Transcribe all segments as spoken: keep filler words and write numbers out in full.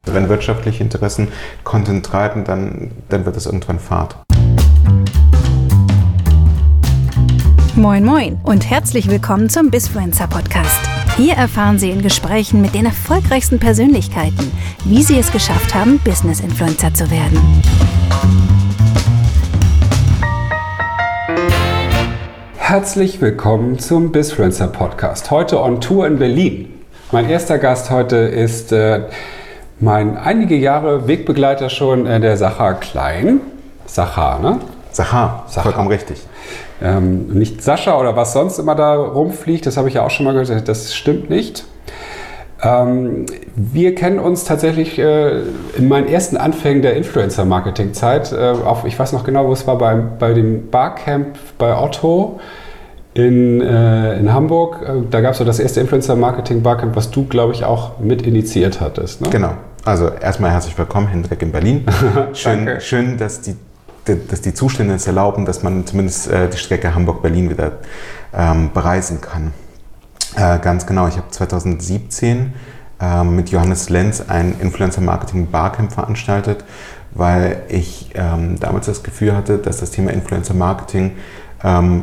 Wenn wirtschaftliche Interessen Content treiben, dann, dann wird es irgendwann Fahrt. Moin Moin und herzlich willkommen zum Bizfluencer Podcast. Hier erfahren Sie in Gesprächen mit den erfolgreichsten Persönlichkeiten, wie sie es geschafft haben, Business-Influencer zu werden. Herzlich willkommen zum Bizfluencer Podcast. Heute on Tour in Berlin. Mein erster Gast heute ist äh, mein einige Jahre Wegbegleiter schon, äh, der Sachar Klein. Sachar, ne? Sachar, vollkommen richtig. Ähm, nicht Sascha oder was sonst immer da rumfliegt, das habe ich ja auch schon mal gehört, das stimmt nicht. Ähm, wir kennen uns tatsächlich äh, in meinen ersten Anfängen der Influencer-Marketing-Zeit, äh, auf, ich weiß noch genau, wo es war, bei, bei dem Barcamp bei Otto in, äh, in Hamburg. Äh, da gab es so das erste Influencer-Marketing-Barcamp, was du, glaube ich, auch mit initiiert hattest. Ne? Genau. Also erstmal herzlich willkommen, Hendrik in Berlin. Schön, schön, dass die dass die Zustände es erlauben, dass man zumindest äh, die Strecke Hamburg-Berlin wieder ähm, bereisen kann. Äh, ganz genau, ich habe zwanzig siebzehn äh, mit Johannes Lenz ein Influencer-Marketing-Barcamp veranstaltet, weil ich ähm, damals das Gefühl hatte, dass das Thema Influencer-Marketing ähm,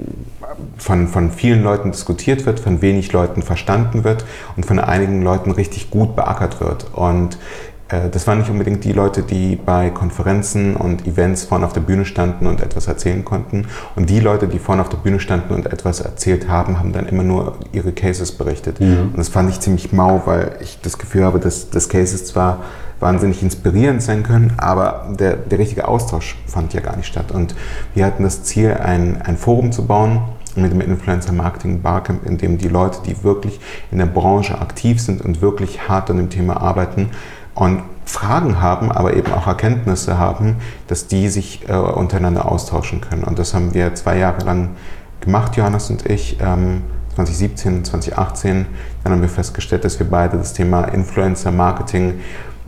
von, von vielen Leuten diskutiert wird, von wenig Leuten verstanden wird und von einigen Leuten richtig gut beackert wird. Und das waren nicht unbedingt die Leute, die bei Konferenzen und Events vorne auf der Bühne standen und etwas erzählen konnten. Und die Leute, die vorne auf der Bühne standen und etwas erzählt haben, haben dann immer nur ihre Cases berichtet. Mhm. Und das fand ich ziemlich mau, weil ich das Gefühl habe, dass das Cases zwar wahnsinnig inspirierend sein können, aber der, der richtige Austausch fand ja gar nicht statt. Und wir hatten das Ziel, ein, ein Forum zu bauen mit dem Influencer Marketing Barcamp, in dem die Leute, die wirklich in der Branche aktiv sind und wirklich hart an dem Thema arbeiten, und Fragen haben, aber eben auch Erkenntnisse haben, dass die sich äh, untereinander austauschen können. Und das haben wir zwei Jahre lang gemacht, Johannes und ich, ähm, zwanzig siebzehn und zwanzig achtzehn. Dann haben wir festgestellt, dass wir beide das Thema Influencer-Marketing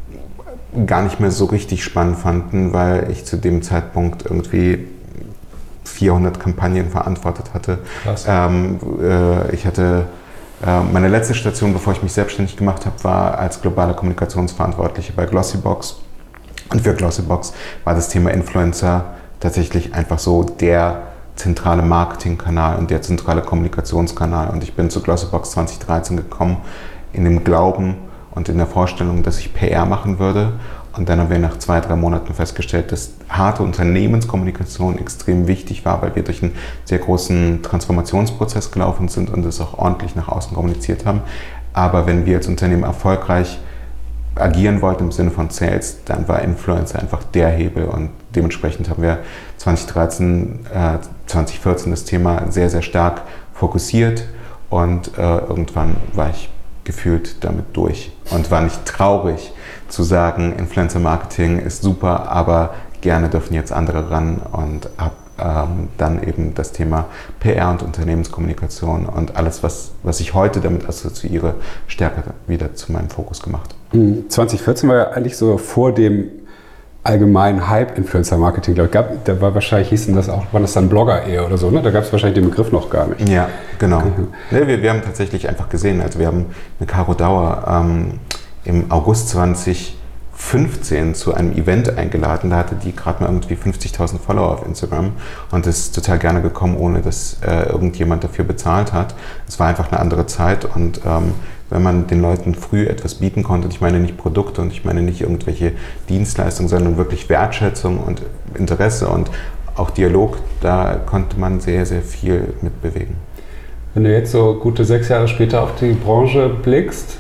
gar nicht mehr so richtig spannend fanden, weil ich zu dem Zeitpunkt irgendwie vierhundert Kampagnen verantwortet hatte. Krass. Ähm, äh, ich hatte Meine letzte Station, bevor ich mich selbstständig gemacht habe, war als globaler Kommunikationsverantwortlicher bei Glossybox. Und für Glossybox war das Thema Influencer tatsächlich einfach so der zentrale Marketingkanal und der zentrale Kommunikationskanal. Und ich bin zu Glossybox zwanzig dreizehn gekommen in dem Glauben und in der Vorstellung, dass ich P R machen würde. Und dann haben wir nach zwei, drei Monaten festgestellt, dass harte Unternehmenskommunikation extrem wichtig war, weil wir durch einen sehr großen Transformationsprozess gelaufen sind und es auch ordentlich nach außen kommuniziert haben. Aber wenn wir als Unternehmen erfolgreich agieren wollten im Sinne von Sales, dann war Influencer einfach der Hebel. Und dementsprechend haben wir zwanzig dreizehn, äh, zwanzig vierzehn das Thema sehr, sehr stark fokussiert. Und äh, irgendwann war ich gefühlt damit durch und war nicht traurig zu sagen, Influencer-Marketing ist super, aber gerne dürfen jetzt andere ran, und habe ähm, dann eben das Thema P R und Unternehmenskommunikation und alles, was, was ich heute damit assoziiere, stärker wieder zu meinem Fokus gemacht. zwanzig vierzehn war ja eigentlich so vor dem allgemeinen Hype Influencer-Marketing, glaube ich. Gab, da war wahrscheinlich, hießen das auch, war das dann Blogger eher oder so, ne? Da gab es wahrscheinlich den Begriff noch gar nicht. Ja, genau. Mhm. Nee, wir, wir haben tatsächlich einfach gesehen, also wir haben eine Caro Dauer ähm, im August zwanzig fünfzehn zu einem Event eingeladen. Da hatte die gerade mal irgendwie fünfzigtausend Follower auf Instagram und ist total gerne gekommen, ohne dass äh, irgendjemand dafür bezahlt hat. Es war einfach eine andere Zeit, und ähm, wenn man den Leuten früh etwas bieten konnte, und ich meine nicht Produkte und ich meine nicht irgendwelche Dienstleistungen, sondern wirklich Wertschätzung und Interesse und auch Dialog, da konnte man sehr, sehr viel mitbewegen. Wenn du jetzt so gute sechs Jahre später auf die Branche blickst,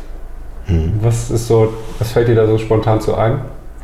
Was ist so, was fällt dir da so spontan so ein?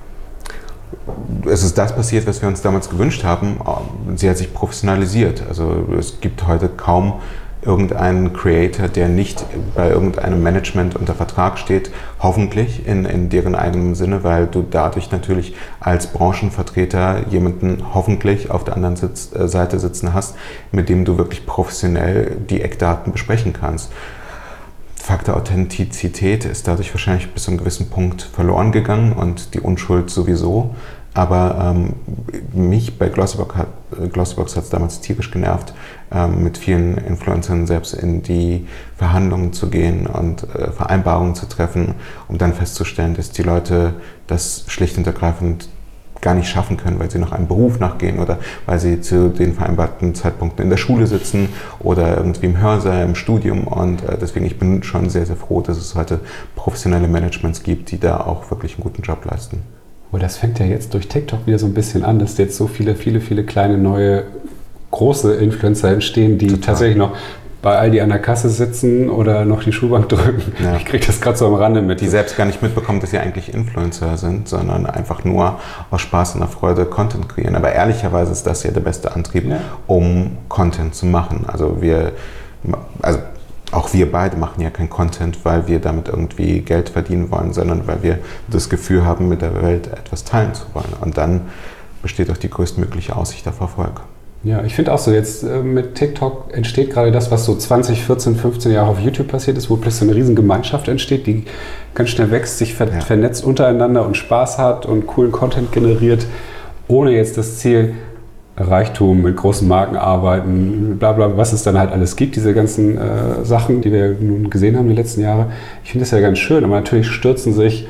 Es ist das passiert, was wir uns damals gewünscht haben. Sie hat sich professionalisiert. Also es gibt heute kaum irgendeinen Creator, der nicht bei irgendeinem Management unter Vertrag steht, hoffentlich in, in deren eigenem Sinne, weil du dadurch natürlich als Branchenvertreter jemanden hoffentlich auf der anderen Sitz, äh, Seite sitzen hast, mit dem du wirklich professionell die Eckdaten besprechen kannst. Faktor Authentizität ist dadurch wahrscheinlich bis zu einem gewissen Punkt verloren gegangen und die Unschuld sowieso. Aber ähm, mich bei Glossybox hat Glossybox hat es damals tierisch genervt, ähm, mit vielen Influencern selbst in die Verhandlungen zu gehen und äh, Vereinbarungen zu treffen, um dann festzustellen, dass die Leute das schlicht und ergreifend gar nicht schaffen können, weil sie noch einem Beruf nachgehen oder weil sie zu den vereinbarten Zeitpunkten in der Schule sitzen oder irgendwie im Hörsaal, im Studium. Und äh, deswegen, ich bin schon sehr, sehr froh, dass es heute professionelle Managements gibt, die da auch wirklich einen guten Job leisten. Oh, das fängt ja jetzt durch TikTok wieder so ein bisschen an, dass jetzt so viele, viele, viele kleine neue, große Influencer entstehen, die Total. tatsächlich noch bei Aldi an der Kasse sitzen oder noch die Schuhbank drücken. Ja. Ich kriege das gerade so am Rande mit. Die selbst gar nicht mitbekommen, dass sie eigentlich Influencer sind, sondern einfach nur aus Spaß und der Freude Content kreieren. Aber ehrlicherweise ist das ja der beste Antrieb, ja. um Content zu machen. Also wir, also auch wir beide machen ja kein Content, weil wir damit irgendwie Geld verdienen wollen, sondern weil wir das Gefühl haben, mit der Welt etwas teilen zu wollen. Und dann besteht auch die größtmögliche Aussicht auf Erfolg. Ja, ich finde auch so, jetzt äh, mit TikTok entsteht gerade das, was so zwanzig, vierzehn, fünfzehn Jahre auf YouTube passiert ist, wo plötzlich so eine riesen Gemeinschaft entsteht, die ganz schnell wächst, sich ver- ja. vernetzt untereinander und Spaß hat und coolen Content generiert, ohne jetzt das Ziel, Reichtum, mit großen Marken arbeiten, bla bla, was es dann halt alles gibt, diese ganzen äh, Sachen, die wir nun gesehen haben die letzten Jahre. Ich finde das ja ganz schön, aber natürlich stürzen sich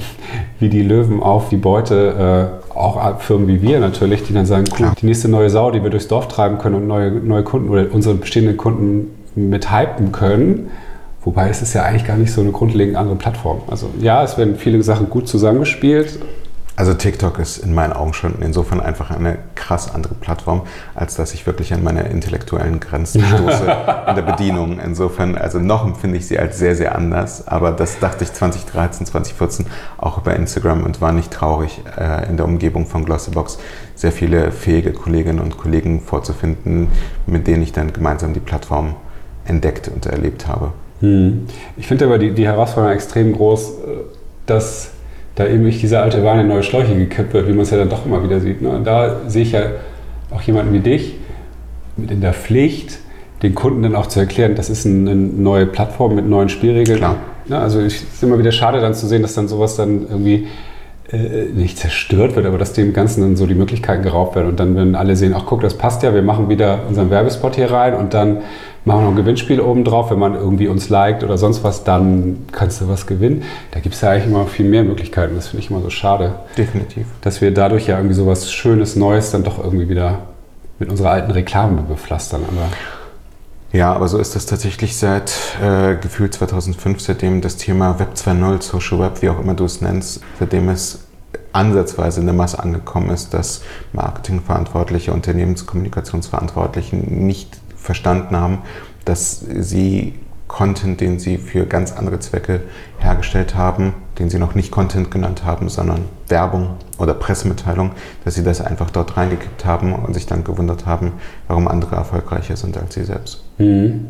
wie die Löwen auf die Beute, äh, auch Firmen wie wir natürlich, die dann sagen, cool, die nächste neue Sau, die wir durchs Dorf treiben können und neue, neue Kunden oder unsere bestehenden Kunden mit hypen können. Wobei es ist ja eigentlich gar nicht so eine grundlegend andere Plattform. Also ja, es werden viele Sachen gut zusammengespielt. Also TikTok ist in meinen Augen schon insofern einfach eine krass andere Plattform, als dass ich wirklich an meine intellektuellen Grenzen stoße in der Bedienung. Insofern, also noch empfinde ich sie als sehr, sehr anders. Aber das dachte ich zwanzig dreizehn, zwanzig vierzehn auch über Instagram und war nicht traurig, äh, in der Umgebung von Glossybox sehr viele fähige Kolleginnen und Kollegen vorzufinden, mit denen ich dann gemeinsam die Plattform entdeckt und erlebt habe. Hm. Ich finde aber die, die Herausforderung extrem groß, dass da eben nicht diese alte Wein in neue Schläuche gekippt wird, wie man es ja dann doch immer wieder sieht. Ne? Und da sehe ich ja auch jemanden wie dich mit in der Pflicht, den Kunden dann auch zu erklären, das ist eine neue Plattform mit neuen Spielregeln. Klar. Ne? Also es ist immer wieder schade dann zu sehen, dass dann sowas dann irgendwie äh, nicht zerstört wird, aber dass dem Ganzen dann so die Möglichkeiten geraubt werden. Und dann, wenn alle sehen, ach guck, das passt ja, wir machen wieder unseren Werbespot hier rein und dann machen wir noch ein Gewinnspiel oben drauf, wenn man irgendwie uns liked oder sonst was, dann kannst du was gewinnen. Da gibt es ja eigentlich immer viel mehr Möglichkeiten. Das finde ich immer so schade. Definitiv. Dass wir dadurch ja irgendwie sowas Schönes, Neues dann doch irgendwie wieder mit unserer alten Reklame bepflastern. Aber ja, aber so ist das tatsächlich seit äh, gefühlt zweitausendfünf, seitdem das Thema Web zwei Punkt null, Social Web, wie auch immer du es nennst, seitdem es ansatzweise in der Masse angekommen ist, dass Marketingverantwortliche, Unternehmenskommunikationsverantwortliche nicht verstanden haben, dass sie Content, den sie für ganz andere Zwecke hergestellt haben, den sie noch nicht Content genannt haben, sondern Werbung oder Pressemitteilung, dass sie das einfach dort reingekippt haben und sich dann gewundert haben, warum andere erfolgreicher sind als sie selbst. Mhm.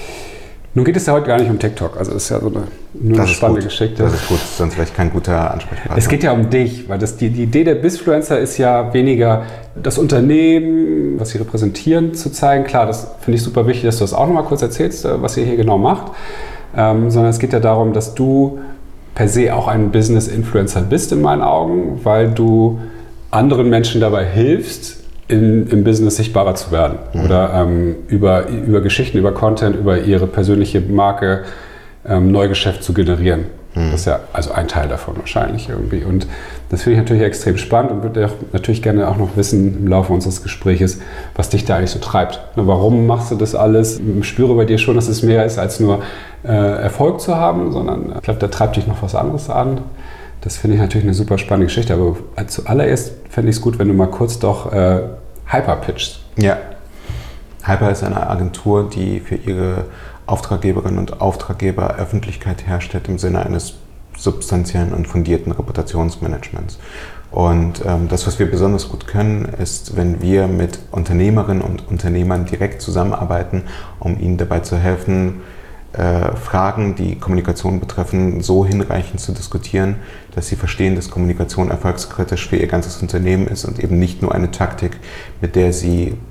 Nun geht es ja heute gar nicht um TikTok, also es ist ja so eine, nur eine spannende gut. Geschichte. Das ist gut, sonst wäre ich kein guter Ansprechpartner. Es geht ja um dich, weil das, die, die Idee der Bizfluencer ist ja weniger das Unternehmen, was sie repräsentieren, zu zeigen. Klar, das finde ich super wichtig, dass du das auch nochmal kurz erzählst, was ihr hier genau macht. Ähm, sondern es geht ja darum, dass du per se auch ein Business-Influencer bist in meinen Augen, weil du anderen Menschen dabei hilfst, In, im Business sichtbarer zu werden mhm. oder ähm, über, über Geschichten, über Content, über ihre persönliche Marke ähm, Neugeschäft zu generieren. Mhm. Das ist ja also ein Teil davon wahrscheinlich irgendwie. Und das finde ich natürlich extrem spannend und würde auch natürlich gerne auch noch wissen im Laufe unseres Gespräches, was dich da eigentlich so treibt. Warum machst du das alles? Ich spüre bei dir schon, dass es mehr ist, als nur äh, Erfolg zu haben, sondern ich glaube, da treibt dich noch was anderes an. Das finde ich natürlich eine super spannende Geschichte, aber zuallererst fände ich es gut, wenn du mal kurz doch äh, Hyper pitchst. Ja, Hyper ist eine Agentur, die für ihre Auftraggeberinnen und Auftraggeber Öffentlichkeit herstellt im Sinne eines substanziellen und fundierten Reputationsmanagements. Und ähm, das, was wir besonders gut können, ist, wenn wir mit Unternehmerinnen und Unternehmern direkt zusammenarbeiten, um ihnen dabei zu helfen, Äh, Fragen, die Kommunikation betreffen, so hinreichend zu diskutieren, dass sie verstehen, dass Kommunikation erfolgskritisch für ihr ganzes Unternehmen ist und eben nicht nur eine Taktik, mit der sie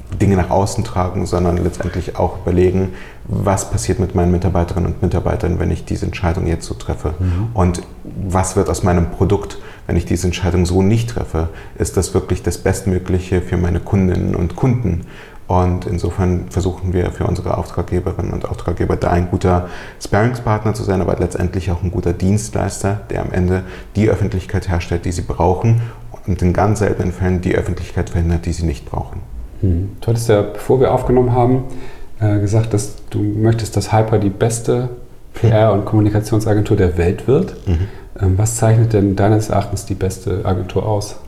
Dinge nach außen tragen, sondern letztendlich auch überlegen, was passiert mit meinen Mitarbeiterinnen und Mitarbeitern, wenn ich diese Entscheidung jetzt so treffe. Mhm. Und was wird aus meinem Produkt, wenn ich diese Entscheidung so nicht treffe? Ist das wirklich das Bestmögliche für meine Kundinnen und Kunden? Und insofern versuchen wir für unsere Auftraggeberinnen und Auftraggeber da ein guter Sparringspartner zu sein, aber letztendlich auch ein guter Dienstleister, der am Ende die Öffentlichkeit herstellt, die sie brauchen und in ganz seltenen Fällen die Öffentlichkeit verhindert, die sie nicht brauchen. Hm. Du hattest ja, bevor wir aufgenommen haben, äh, gesagt, dass du möchtest, dass Hyper die beste P R- und Kommunikationsagentur der Welt wird. Mhm. Ähm, was zeichnet denn deines Erachtens die beste Agentur aus?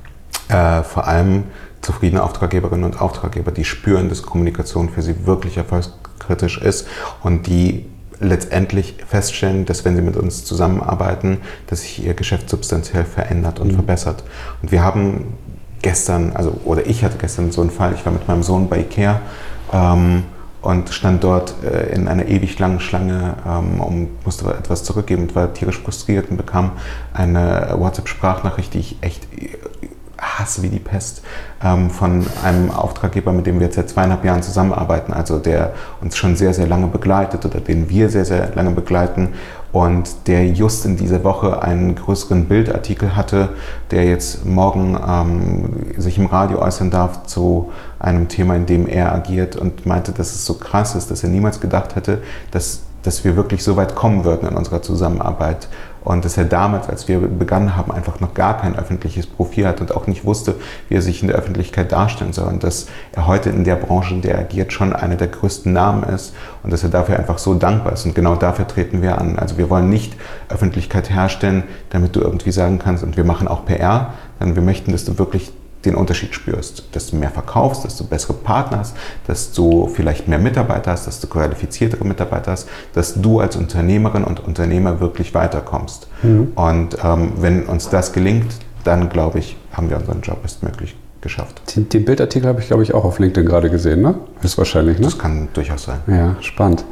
Äh, vor allem zufriedene Auftraggeberinnen und Auftraggeber, die spüren, dass Kommunikation für sie wirklich erfolgskritisch ist und die letztendlich feststellen, dass wenn sie mit uns zusammenarbeiten, dass sich ihr Geschäft substanziell verändert und mhm. verbessert. Und wir haben gestern, also oder ich hatte gestern so einen Fall, ich war mit meinem Sohn bei Ikea ähm, und stand dort äh, in einer ewig langen Schlange ähm, und musste etwas zurückgeben und war tierisch frustriert und bekam eine WhatsApp-Sprachnachricht, die ich echt hasse wie die Pest, ähm, von einem Auftraggeber, mit dem wir jetzt seit zweieinhalb Jahren zusammenarbeiten, also der uns schon sehr, sehr lange begleitet oder den wir sehr, sehr lange begleiten und der just in dieser Woche einen größeren Bildartikel hatte, der jetzt morgen ähm, sich im Radio äußern darf zu einem Thema, in dem er agiert und meinte, dass es so krass ist, dass er niemals gedacht hätte, dass, dass wir wirklich so weit kommen würden in unserer Zusammenarbeit. Und dass er damals, als wir begonnen haben, einfach noch gar kein öffentliches Profil hat und auch nicht wusste, wie er sich in der Öffentlichkeit darstellen soll. Und dass er heute in der Branche, in der er agiert, schon einer der größten Namen ist und dass er dafür einfach so dankbar ist. Und genau dafür treten wir an. Also wir wollen nicht Öffentlichkeit herstellen, damit du irgendwie sagen kannst, und wir machen auch P R, sondern wir möchten, dass du wirklich den Unterschied spürst, dass du mehr verkaufst, dass du bessere Partner hast, dass du vielleicht mehr Mitarbeiter hast, dass du qualifiziertere Mitarbeiter hast, dass du als Unternehmerin und Unternehmer wirklich weiterkommst. Mhm. Und ähm, wenn uns das gelingt, dann glaube ich, haben wir unseren Job bestmöglich geschafft. Den, den Bildartikel habe ich, glaube ich, auch auf LinkedIn gerade gesehen, ne? Ist wahrscheinlich, ne? Das kann durchaus sein. Ja, spannend.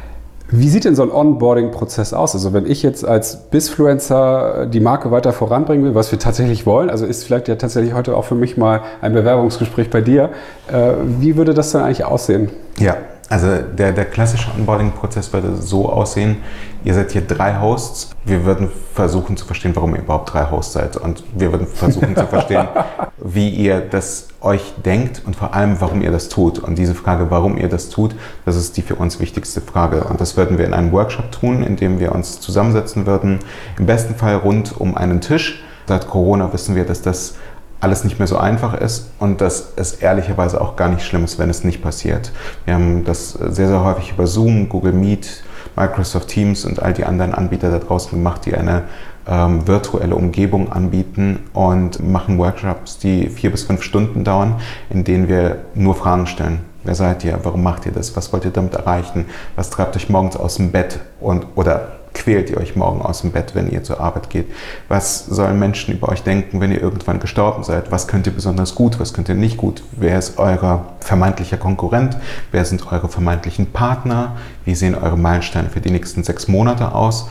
Wie sieht denn so ein Onboarding-Prozess aus? Also wenn ich jetzt als Bizfluencer die Marke weiter voranbringen will, was wir tatsächlich wollen, also ist vielleicht ja tatsächlich heute auch für mich mal ein Bewerbungsgespräch bei dir, äh, wie würde das dann eigentlich aussehen? Ja, also der, der klassische Onboarding-Prozess würde so aussehen, ihr seid hier drei Hosts, wir würden versuchen zu verstehen, warum ihr überhaupt drei Hosts seid und wir würden versuchen zu verstehen, wie ihr das euch denkt und vor allem, warum ihr das tut. Und diese Frage, warum ihr das tut, das ist die für uns wichtigste Frage. Und das würden wir in einem Workshop tun, in dem wir uns zusammensetzen würden, im besten Fall rund um einen Tisch. Seit Corona wissen wir, dass das alles nicht mehr so einfach ist und dass es ehrlicherweise auch gar nicht schlimm ist, wenn es nicht passiert. Wir haben das sehr, sehr häufig über Zoom, Google Meet, Microsoft Teams und all die anderen Anbieter da draußen gemacht, die eine ähm, virtuelle Umgebung anbieten und machen Workshops, die vier bis fünf Stunden dauern, in denen wir nur Fragen stellen. Wer seid ihr? Warum macht ihr das? Was wollt ihr damit erreichen? Was treibt euch morgens aus dem Bett und oder quält ihr euch morgen aus dem Bett, wenn ihr zur Arbeit geht? Was sollen Menschen über euch denken, wenn ihr irgendwann gestorben seid? Was könnt ihr besonders gut? Was könnt ihr nicht gut? Wer ist euer vermeintlicher Konkurrent? Wer sind eure vermeintlichen Partner? Wie sehen eure Meilensteine für die nächsten sechs Monate aus?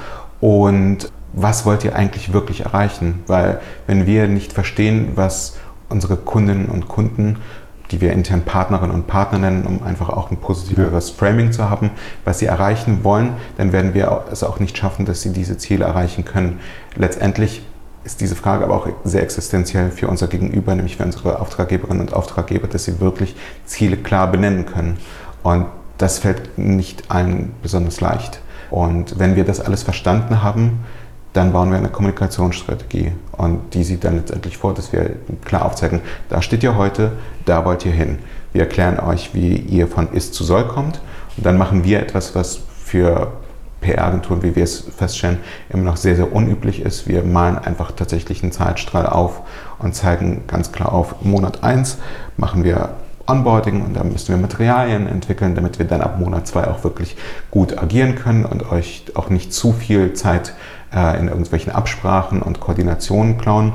Und was wollt ihr eigentlich wirklich erreichen? Weil wenn wir nicht verstehen, was unsere Kundinnen und Kunden, die wir intern Partnerinnen und Partner nennen, um einfach auch ein positiveres Framing zu haben, was sie erreichen wollen, dann werden wir es auch nicht schaffen, dass sie diese Ziele erreichen können. Letztendlich ist diese Frage aber auch sehr existenziell für unser Gegenüber, nämlich für unsere Auftraggeberinnen und Auftraggeber, dass sie wirklich Ziele klar benennen können. Und das fällt nicht allen besonders leicht. Und wenn wir das alles verstanden haben, dann bauen wir eine Kommunikationsstrategie und die sieht dann letztendlich vor, dass wir klar aufzeigen, da steht ihr heute, da wollt ihr hin. Wir erklären euch, wie ihr von Ist zu Soll kommt und dann machen wir etwas, was für P R-Agenturen, wie wir es feststellen, immer noch sehr, sehr unüblich ist. Wir malen einfach tatsächlich einen Zeitstrahl auf und zeigen ganz klar auf, Monat eins machen wir Onboarding und da müssen wir Materialien entwickeln, damit wir dann ab Monat zwei auch wirklich gut agieren können und euch auch nicht zu viel Zeit äh, in irgendwelchen Absprachen und Koordinationen klauen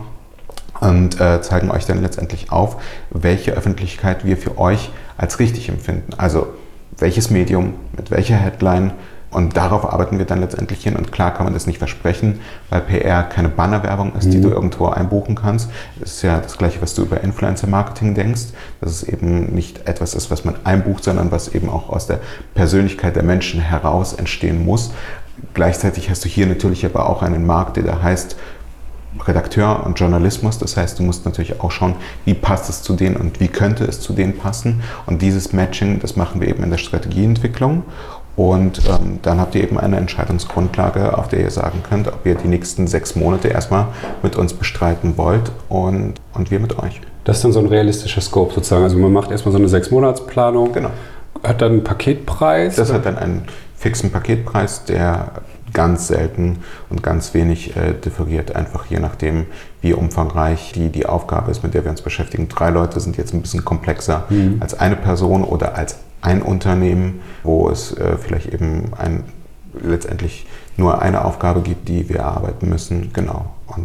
und äh, zeigen euch dann letztendlich auf, welche Öffentlichkeit wir für euch als richtig empfinden. Also welches Medium, mit welcher Headline, Und darauf arbeiten wir dann letztendlich hin. Und klar kann man das nicht versprechen, weil P R keine Bannerwerbung ist, die mhm. du irgendwo einbuchen kannst. Das ist ja das Gleiche, was du über Influencer-Marketing denkst. Dass es eben nicht etwas ist, was man einbucht, sondern was eben auch aus der Persönlichkeit der Menschen heraus entstehen muss. Gleichzeitig hast du hier natürlich aber auch einen Markt, der da heißt Redakteur und Journalismus. Das heißt, du musst natürlich auch schauen, wie passt es zu denen und wie könnte es zu denen passen. Und dieses Matching, das machen wir eben in der Strategieentwicklung. Und ähm, dann habt ihr eben eine Entscheidungsgrundlage, auf der ihr sagen könnt, ob ihr die nächsten sechs Monate erstmal mit uns bestreiten wollt und, und wir mit euch. Das ist dann so ein realistischer Scope sozusagen. Also man macht erstmal so eine Sechs-Monats-Planung, genau. Hat dann einen Paketpreis. Das oder? Hat dann einen fixen Paketpreis, der ganz selten und ganz wenig äh, differiert, einfach je nachdem, wie umfangreich die, die Aufgabe ist, mit der wir uns beschäftigen. Drei Leute sind jetzt ein bisschen komplexer mhm. als eine Person oder als ein Unternehmen, wo es äh, vielleicht eben ein, letztendlich nur eine Aufgabe gibt, die wir erarbeiten müssen. Genau. Und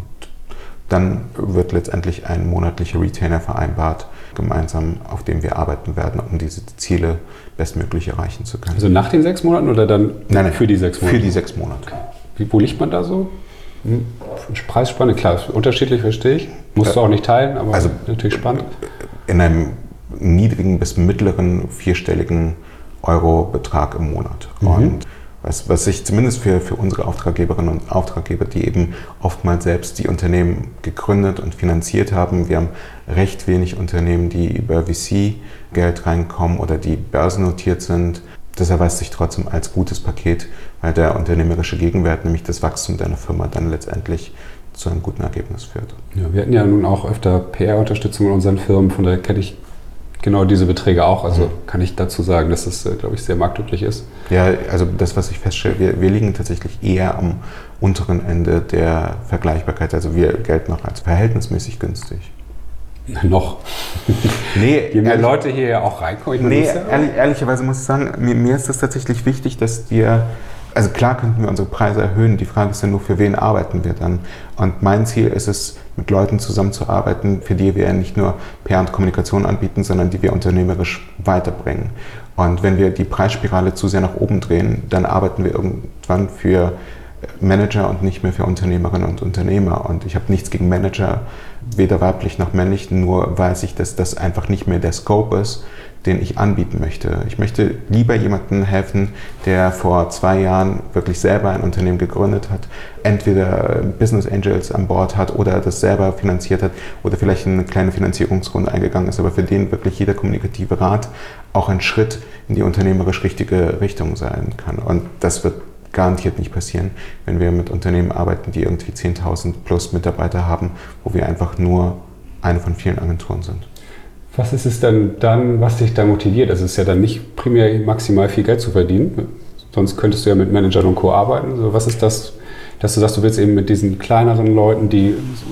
dann wird letztendlich ein monatlicher Retainer vereinbart, gemeinsam, auf dem wir arbeiten werden, um diese Ziele bestmöglich erreichen zu können. Also nach den sechs Monaten oder dann nein, nein, für die sechs Monate? Für die sechs Monate. Wie, wo liegt man da so? Hm. Preisspanne, klar, unterschiedlich, verstehe ich. Musst du auch nicht teilen, aber also, natürlich spannend. In einem niedrigen bis mittleren vierstelligen Euro-Betrag im Monat. Mhm. Und was, was sich zumindest für, für unsere Auftraggeberinnen und Auftraggeber, die eben oftmals selbst die Unternehmen gegründet und finanziert haben, wir haben recht wenig Unternehmen, die über V C-Geld reinkommen oder die börsennotiert sind. Das erweist sich trotzdem als gutes Paket, weil der unternehmerische Gegenwert, nämlich das Wachstum deiner Firma, dann letztendlich zu einem guten Ergebnis führt. Ja, wir hatten ja nun auch öfter P R-Unterstützung in unseren Firmen, von daher kenne ich genau diese Beträge auch. Also mhm. kann ich dazu sagen, dass es, glaube ich, sehr marktüblich ist. Ja, also das, was ich feststelle, wir, wir liegen tatsächlich eher am unteren Ende der Vergleichbarkeit. Also wir gelten noch als verhältnismäßig günstig. Noch. Nee, je mehr ehrlich, Leute hier ja auch reinkommen. Nee, ehrlich, ehrlicherweise muss ich sagen, mir, mir ist das tatsächlich wichtig, dass wir, also klar könnten wir unsere Preise erhöhen, die Frage ist ja nur, für wen arbeiten wir dann? Und mein Ziel ist es, mit Leuten zusammenzuarbeiten, für die wir nicht nur P R und Kommunikation anbieten, sondern die wir unternehmerisch weiterbringen. Und wenn wir die Preisspirale zu sehr nach oben drehen, dann arbeiten wir irgendwann für Manager und nicht mehr für Unternehmerinnen und Unternehmer. Und ich habe nichts gegen Manager, weder weiblich noch männlich, nur weiß ich, dass das einfach nicht mehr der Scope ist, den ich anbieten möchte. Ich möchte lieber jemandem helfen, der vor zwei Jahren wirklich selber ein Unternehmen gegründet hat, entweder Business Angels an Bord hat oder das selber finanziert hat oder vielleicht eine kleine Finanzierungsrunde eingegangen ist, aber für den wirklich jeder kommunikative Rat auch ein Schritt in die unternehmerisch richtige Richtung sein kann. Und das wird garantiert nicht passieren, wenn wir mit Unternehmen arbeiten, die irgendwie zehntausend plus Mitarbeiter haben, wo wir einfach nur eine von vielen Agenturen sind. Was ist es denn dann, was dich da motiviert? Also es ist ja dann nicht primär maximal viel Geld zu verdienen, sonst könntest du ja mit Managern und Co. arbeiten. Also was ist das, dass du sagst, du willst eben mit diesen kleineren Leuten, die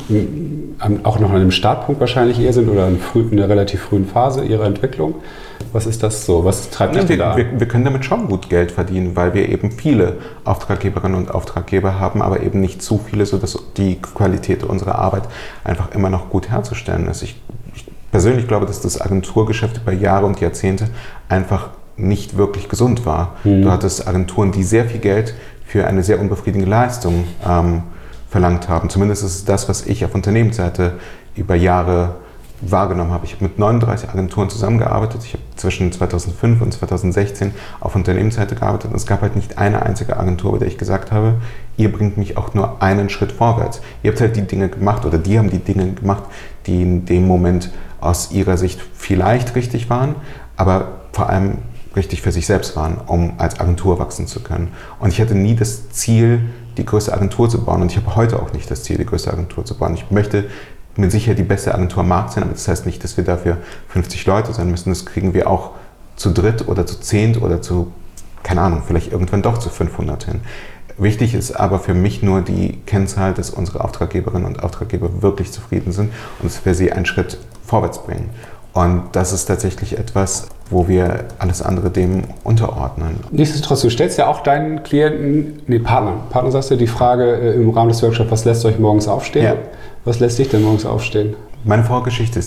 auch noch an einem Startpunkt wahrscheinlich eher sind oder in, früh, in einer relativ frühen Phase ihrer Entwicklung. Was ist das so? Was treibt dich wir, da? Wir, wir können damit schon gut Geld verdienen, weil wir eben viele Auftraggeberinnen und Auftraggeber haben, aber eben nicht zu viele, sodass die Qualität unserer Arbeit einfach immer noch gut herzustellen ist. Ich, ich persönlich glaube, dass das Agenturgeschäft über Jahre und Jahrzehnte einfach nicht wirklich gesund war. Mhm. Du hattest Agenturen, die sehr viel Geld für eine sehr unbefriedigende Leistung ähm, verlangt haben. Zumindest ist es das, was ich auf Unternehmensseite über Jahre wahrgenommen habe. Ich habe mit neununddreißig Agenturen zusammengearbeitet. Ich habe zwischen zweitausendfünf und zweitausendsechzehn auf Unternehmensseite gearbeitet und es gab halt nicht eine einzige Agentur, bei der ich gesagt habe, ihr bringt mich auch nur einen Schritt vorwärts. Ihr habt halt die Dinge gemacht oder die haben die Dinge gemacht, die in dem Moment aus ihrer Sicht vielleicht richtig waren, aber vor allem richtig für sich selbst waren, um als Agentur wachsen zu können. Und ich hatte nie das Ziel, die größte Agentur zu bauen und ich habe heute auch nicht das Ziel, die größte Agentur zu bauen. Ich möchte mit Sicherheit die beste Agentur am Markt sein, aber das heißt nicht, dass wir dafür fünfzig Leute sein müssen. Das kriegen wir auch zu dritt oder zu zehnt oder zu, keine Ahnung, vielleicht irgendwann doch zu fünfhundert hin. Wichtig ist aber für mich nur die Kennzahl, dass unsere Auftraggeberinnen und Auftraggeber wirklich zufrieden sind und dass wir sie einen Schritt vorwärts bringen. Und das ist tatsächlich etwas, wo wir alles andere dem unterordnen. Nichtsdestotrotz, du stellst ja auch deinen Klienten, nee, Partnern, Partner sagst du die Frage äh, im Rahmen des Workshops, was lässt euch morgens aufstehen? Ja. Was lässt dich denn morgens aufstehen? Meine Vorgeschichte ist die,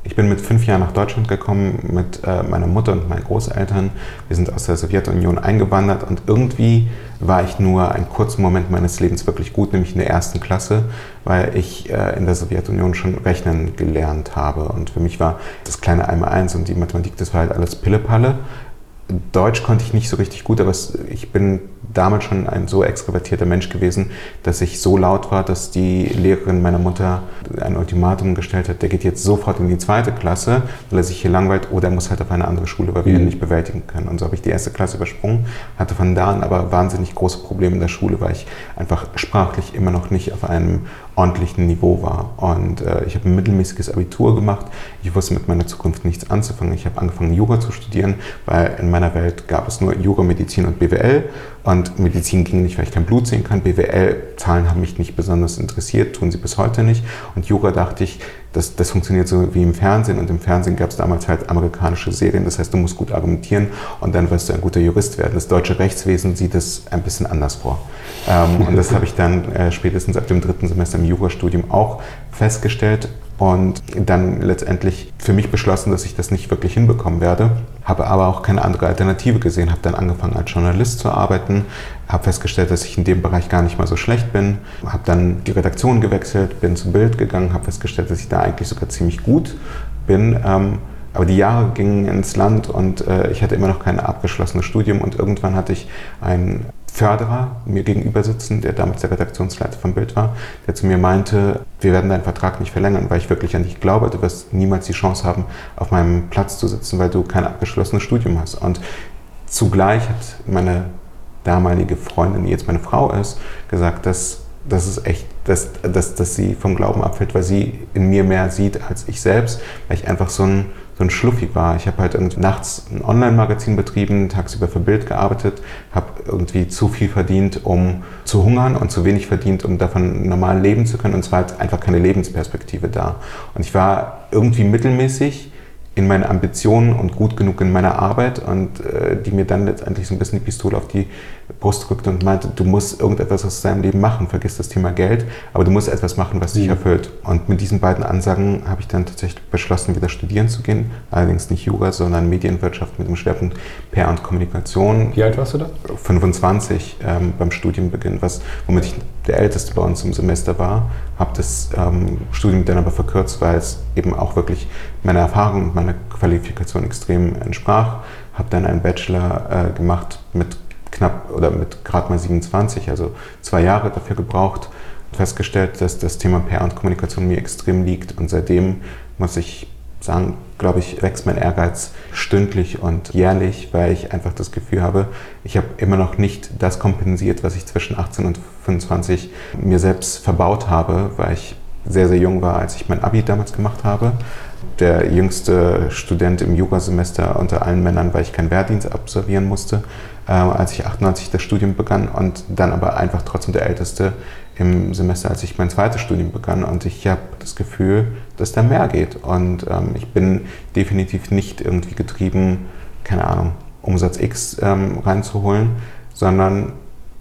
Ich bin mit fünf Jahren nach Deutschland gekommen mit äh, meiner Mutter und meinen Großeltern. Wir sind aus der Sowjetunion eingewandert und irgendwie war ich nur einen kurzen Moment meines Lebens wirklich gut, nämlich in der ersten Klasse, weil ich äh, in der Sowjetunion schon rechnen gelernt habe. Und für mich war das kleine Einmal eins und die Mathematik, das war halt alles Pillepalle. Deutsch konnte ich nicht so richtig gut, aber es, ich bin damals schon ein so extrovertierter Mensch gewesen, dass ich so laut war, dass die Lehrerin meiner Mutter ein Ultimatum gestellt hat, der geht jetzt sofort in die zweite Klasse, weil er sich hier langweilt, oder er muss halt auf eine andere Schule, weil wir mhm. ihn nicht bewältigen können. Und so habe ich die erste Klasse übersprungen, hatte von da an aber wahnsinnig große Probleme in der Schule, weil ich einfach sprachlich immer noch nicht auf einem ordentlichen Niveau war. Und äh, ich habe ein mittelmäßiges Abitur gemacht. Ich wusste mit meiner Zukunft nichts anzufangen. Ich habe angefangen, Jura zu studieren, weil in meiner Welt gab es nur Jura, Medizin und B W L. Und Medizin ging nicht, weil ich kein Blut sehen kann. B W L-Zahlen haben mich nicht besonders interessiert, tun sie bis heute nicht. Und Jura dachte ich, das, das funktioniert so wie im Fernsehen. Und im Fernsehen gab es damals halt amerikanische Serien. Das heißt, du musst gut argumentieren und dann wirst du ein guter Jurist werden. Das deutsche Rechtswesen sieht es ein bisschen anders vor. Ähm, und das habe ich dann äh, spätestens ab dem dritten Semester im Jurastudium auch festgestellt. Und dann letztendlich für mich beschlossen, dass ich das nicht wirklich hinbekommen werde. Habe aber auch keine andere Alternative gesehen. Habe dann angefangen, als Journalist zu arbeiten. Habe festgestellt, dass ich in dem Bereich gar nicht mal so schlecht bin. Habe dann die Redaktion gewechselt, bin zu Bild gegangen. Habe festgestellt, dass ich da eigentlich sogar ziemlich gut bin. Ähm, aber die Jahre gingen ins Land und äh, ich hatte immer noch kein abgeschlossenes Studium. Und irgendwann hatte ich ein Förderer mir gegenüber sitzen, der damals der Redaktionsleiter von Bild war, der zu mir meinte, wir werden deinen Vertrag nicht verlängern, weil ich wirklich an dich glaube, du wirst niemals die Chance haben, auf meinem Platz zu sitzen, weil du kein abgeschlossenes Studium hast. Und zugleich hat meine damalige Freundin, die jetzt meine Frau ist, gesagt, dass das ist echt, dass, dass, dass sie vom Glauben abfällt, weil sie in mir mehr sieht als ich selbst, weil ich einfach so ein so ein Schluffi war. Ich habe halt irgendwie nachts ein Online-Magazin betrieben, tagsüber für Bild gearbeitet, habe irgendwie zu viel verdient, um zu hungern und zu wenig verdient, um davon normal leben zu können. Und es war halt einfach keine Lebensperspektive da. Und ich war irgendwie mittelmäßig in meinen Ambitionen und gut genug in meiner Arbeit und äh, die mir dann letztendlich so ein bisschen die Pistole auf die Brust drückte und meinte, du musst irgendetwas aus deinem Leben machen, vergiss das Thema Geld, aber du musst etwas machen, was dich erfüllt. Und mit diesen beiden Ansagen habe ich dann tatsächlich beschlossen, wieder studieren zu gehen, allerdings nicht Jura, sondern Medienwirtschaft mit dem Schwerpunkt P R und Kommunikation. Wie alt warst du da? fünfundzwanzig ähm, beim Studienbeginn, was, womit ich der Älteste bei uns im Semester war, habe das ähm, Studium dann aber verkürzt, weil es eben auch wirklich meiner Erfahrung und meiner Qualifikation extrem entsprach. Habe dann einen Bachelor äh, gemacht mit knapp oder mit gerade mal siebenundzwanzig, also zwei Jahre dafür gebraucht, festgestellt, dass das Thema P R und Kommunikation mir extrem liegt und seitdem muss ich sagen, glaube ich, wächst mein Ehrgeiz stündlich und jährlich, weil ich einfach das Gefühl habe, ich habe immer noch nicht das kompensiert, was ich zwischen achtzehn und fünfundzwanzig mir selbst verbaut habe, weil ich sehr, sehr jung war, als ich mein Abi damals gemacht habe. Der jüngste Student im Jurasemester unter allen Männern, weil ich keinen Wehrdienst absolvieren musste, äh, als ich achtundneunzig das Studium begann und dann aber einfach trotzdem der Älteste im Semester, als ich mein zweites Studium begann und ich habe das Gefühl, dass da mehr geht und ähm, ich bin definitiv nicht irgendwie getrieben, keine Ahnung, Umsatz X ähm, reinzuholen, sondern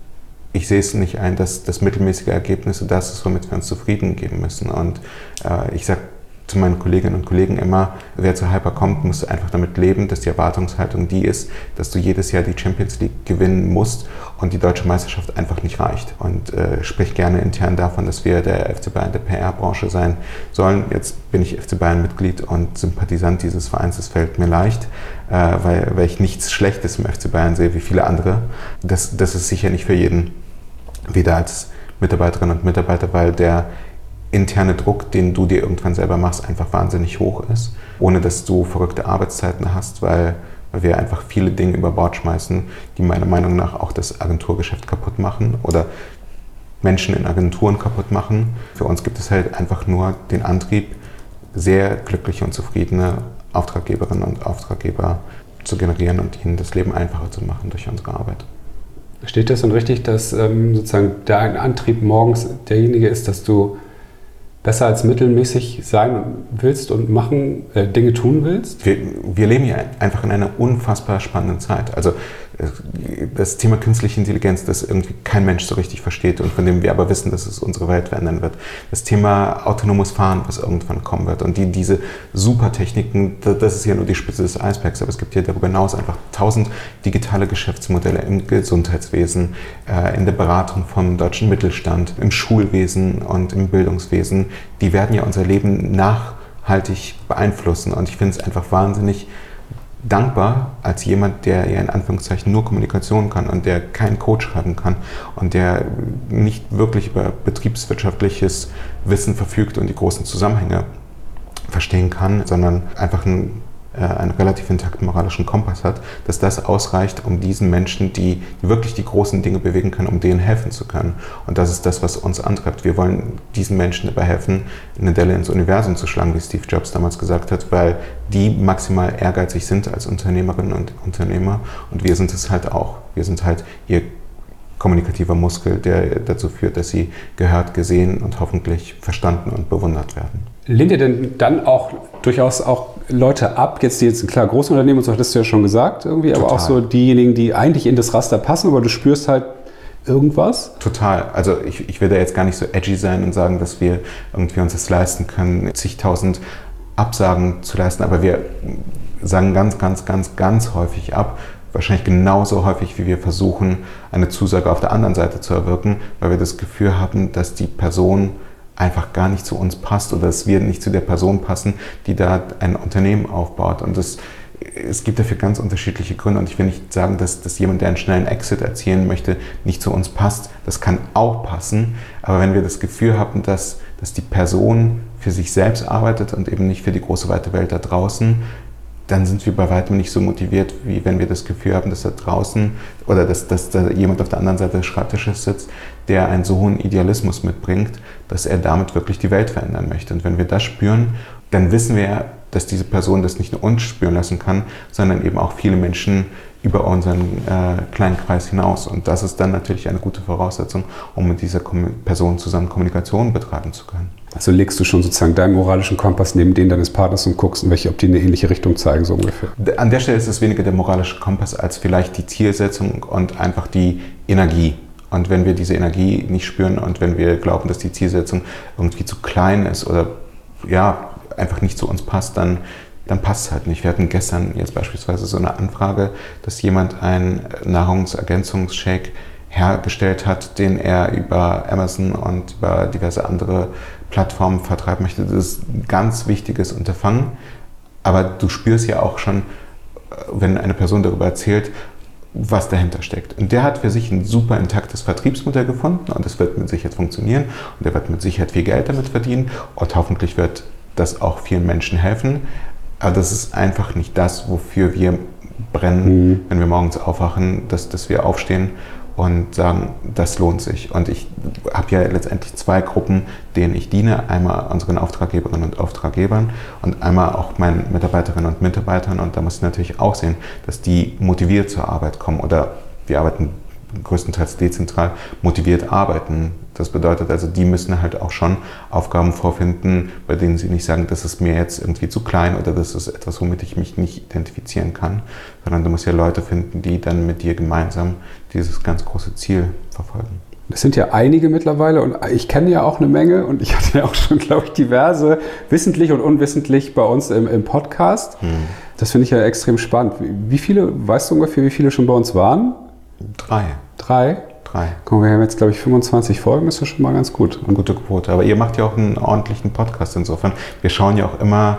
ich sehe es nicht ein, dass das mittelmäßige Ergebnisse das ist, womit wir uns zufrieden geben müssen und äh, ich sage zu meinen Kolleginnen und Kollegen immer, wer zu Hyper kommt, muss einfach damit leben, dass die Erwartungshaltung die ist, dass du jedes Jahr die Champions League gewinnen musst und die deutsche Meisterschaft einfach nicht reicht. Und äh, sprich gerne intern davon, dass wir der F C Bayern der P R-Branche sein sollen. Jetzt bin ich F C Bayern-Mitglied und Sympathisant dieses Vereins, das fällt mir leicht, äh, weil, weil ich nichts Schlechtes im F C Bayern sehe wie viele andere. Das, das ist sicher nicht für jeden, weder als Mitarbeiterinnen und Mitarbeiter, weil der interne Druck, den du dir irgendwann selber machst, einfach wahnsinnig hoch ist, ohne dass du verrückte Arbeitszeiten hast, weil, weil wir einfach viele Dinge über Bord schmeißen, die meiner Meinung nach auch das Agenturgeschäft kaputt machen oder Menschen in Agenturen kaputt machen. Für uns gibt es halt einfach nur den Antrieb, sehr glückliche und zufriedene Auftraggeberinnen und Auftraggeber zu generieren und ihnen das Leben einfacher zu machen durch unsere Arbeit. Steht das denn richtig, dass ähm, sozusagen dein Antrieb morgens derjenige ist, dass du besser als mittelmäßig sein willst und machen, äh, Dinge tun willst? Wir, wir leben ja einfach in einer unfassbar spannenden Zeit. Also das Thema künstliche Intelligenz, das irgendwie kein Mensch so richtig versteht und von dem wir aber wissen, dass es unsere Welt verändern wird. Das Thema autonomes Fahren, was irgendwann kommen wird und die, diese Supertechniken, das ist ja nur die Spitze des Eisbergs, aber es gibt ja darüber hinaus einfach tausend digitale Geschäftsmodelle im Gesundheitswesen, äh, in der Beratung vom deutschen Mittelstand, im Schulwesen und im Bildungswesen. Die werden ja unser Leben nachhaltig beeinflussen und ich finde es einfach wahnsinnig dankbar als jemand, der ja in Anführungszeichen nur Kommunikation kann und der keinen Code schreiben kann und der nicht wirklich über betriebswirtschaftliches Wissen verfügt und die großen Zusammenhänge verstehen kann, sondern einfach ein einen relativ intakten moralischen Kompass hat, dass das ausreicht, um diesen Menschen, die, die wirklich die großen Dinge bewegen können, um denen helfen zu können. Und das ist das, was uns antreibt. Wir wollen diesen Menschen dabei helfen, eine Delle ins Universum zu schlagen, wie Steve Jobs damals gesagt hat, weil die maximal ehrgeizig sind als Unternehmerinnen und Unternehmer und wir sind es halt auch. Wir sind halt ihr kommunikativer Muskel, der dazu führt, dass sie gehört, gesehen und hoffentlich verstanden und bewundert werden. Lehnt ihr denn dann auch durchaus auch Leute ab, jetzt die jetzt, klar, Großunternehmen und so, hattest du ja schon gesagt irgendwie, Total. Aber auch so diejenigen, die eigentlich in das Raster passen, aber du spürst halt irgendwas? Total. Also ich, ich will da jetzt gar nicht so edgy sein und sagen, dass wir irgendwie uns das leisten können, zigtausend Absagen zu leisten, aber wir sagen ganz, ganz, ganz, ganz häufig ab, wahrscheinlich genauso häufig, wie wir versuchen, eine Zusage auf der anderen Seite zu erwirken, weil wir das Gefühl haben, dass die Person einfach gar nicht zu uns passt oder dass wir nicht zu der Person passen, die da ein Unternehmen aufbaut. Und das, es gibt dafür ganz unterschiedliche Gründe. Und ich will nicht sagen, dass, dass jemand, der einen schnellen Exit erzielen möchte, nicht zu uns passt. Das kann auch passen. Aber wenn wir das Gefühl haben, dass, dass die Person für sich selbst arbeitet und eben nicht für die große weite Welt da draußen, dann sind wir bei weitem nicht so motiviert, wie wenn wir das Gefühl haben, dass da draußen oder dass, dass da jemand auf der anderen Seite des Schreibtisches sitzt, der einen so hohen Idealismus mitbringt, dass er damit wirklich die Welt verändern möchte. Und wenn wir das spüren, dann wissen wir ja, dass diese Person das nicht nur uns spüren lassen kann, sondern eben auch viele Menschen über unseren äh, kleinen Kreis hinaus. Und das ist dann natürlich eine gute Voraussetzung, um mit dieser Kom- Person zusammen Kommunikation betreiben zu können. Also legst du schon sozusagen deinen moralischen Kompass neben den deines Partners und guckst, in welche, ob die eine ähnliche Richtung zeigen, so ungefähr? An der Stelle ist es weniger der moralische Kompass als vielleicht die Zielsetzung und einfach die Energie. Und wenn wir diese Energie nicht spüren und wenn wir glauben, dass die Zielsetzung irgendwie zu klein ist oder ja, einfach nicht zu uns passt, dann, dann passt es halt nicht. Wir hatten gestern jetzt beispielsweise so eine Anfrage, dass jemand einen Nahrungsergänzungsshake hergestellt hat, den er über Amazon und über diverse andere Plattformen vertreiben möchte. Das ist ein ganz wichtiges Unterfangen, aber du spürst ja auch schon, wenn eine Person darüber erzählt, was dahinter steckt. Und der hat für sich ein super intaktes Vertriebsmodell gefunden und es wird mit Sicherheit funktionieren und er wird mit Sicherheit viel Geld damit verdienen und hoffentlich wird das auch vielen Menschen helfen. Aber das ist einfach nicht das, wofür wir brennen, mhm. wenn wir morgens aufwachen, dass, dass wir aufstehen und sagen, das lohnt sich. Und ich habe ja letztendlich zwei Gruppen, denen ich diene. Einmal unseren Auftraggeberinnen und Auftraggebern und einmal auch meinen Mitarbeiterinnen und Mitarbeitern. Und da muss ich natürlich auch sehen, dass die motiviert zur Arbeit kommen oder wir arbeiten größtenteils dezentral, motiviert arbeiten. Das bedeutet also, die müssen halt auch schon Aufgaben vorfinden, bei denen sie nicht sagen, das ist mir jetzt irgendwie zu klein oder das ist etwas, womit ich mich nicht identifizieren kann, sondern du musst ja Leute finden, die dann mit dir gemeinsam dieses ganz große Ziel verfolgen. Das sind ja einige mittlerweile und ich kenne ja auch eine Menge und ich hatte ja auch schon, glaube ich, diverse, wissentlich und unwissentlich bei uns im, im Podcast. Hm. Das finde ich ja extrem spannend. Wie viele, weißt du ungefähr, wie viele schon bei uns waren? Drei. Drei? Drei. Guck, wir haben jetzt, glaube ich, fünfundzwanzig Folgen, ist ja schon mal ganz gut. Eine gute Quote. Aber ihr macht ja auch einen ordentlichen Podcast insofern. Wir schauen ja auch immer,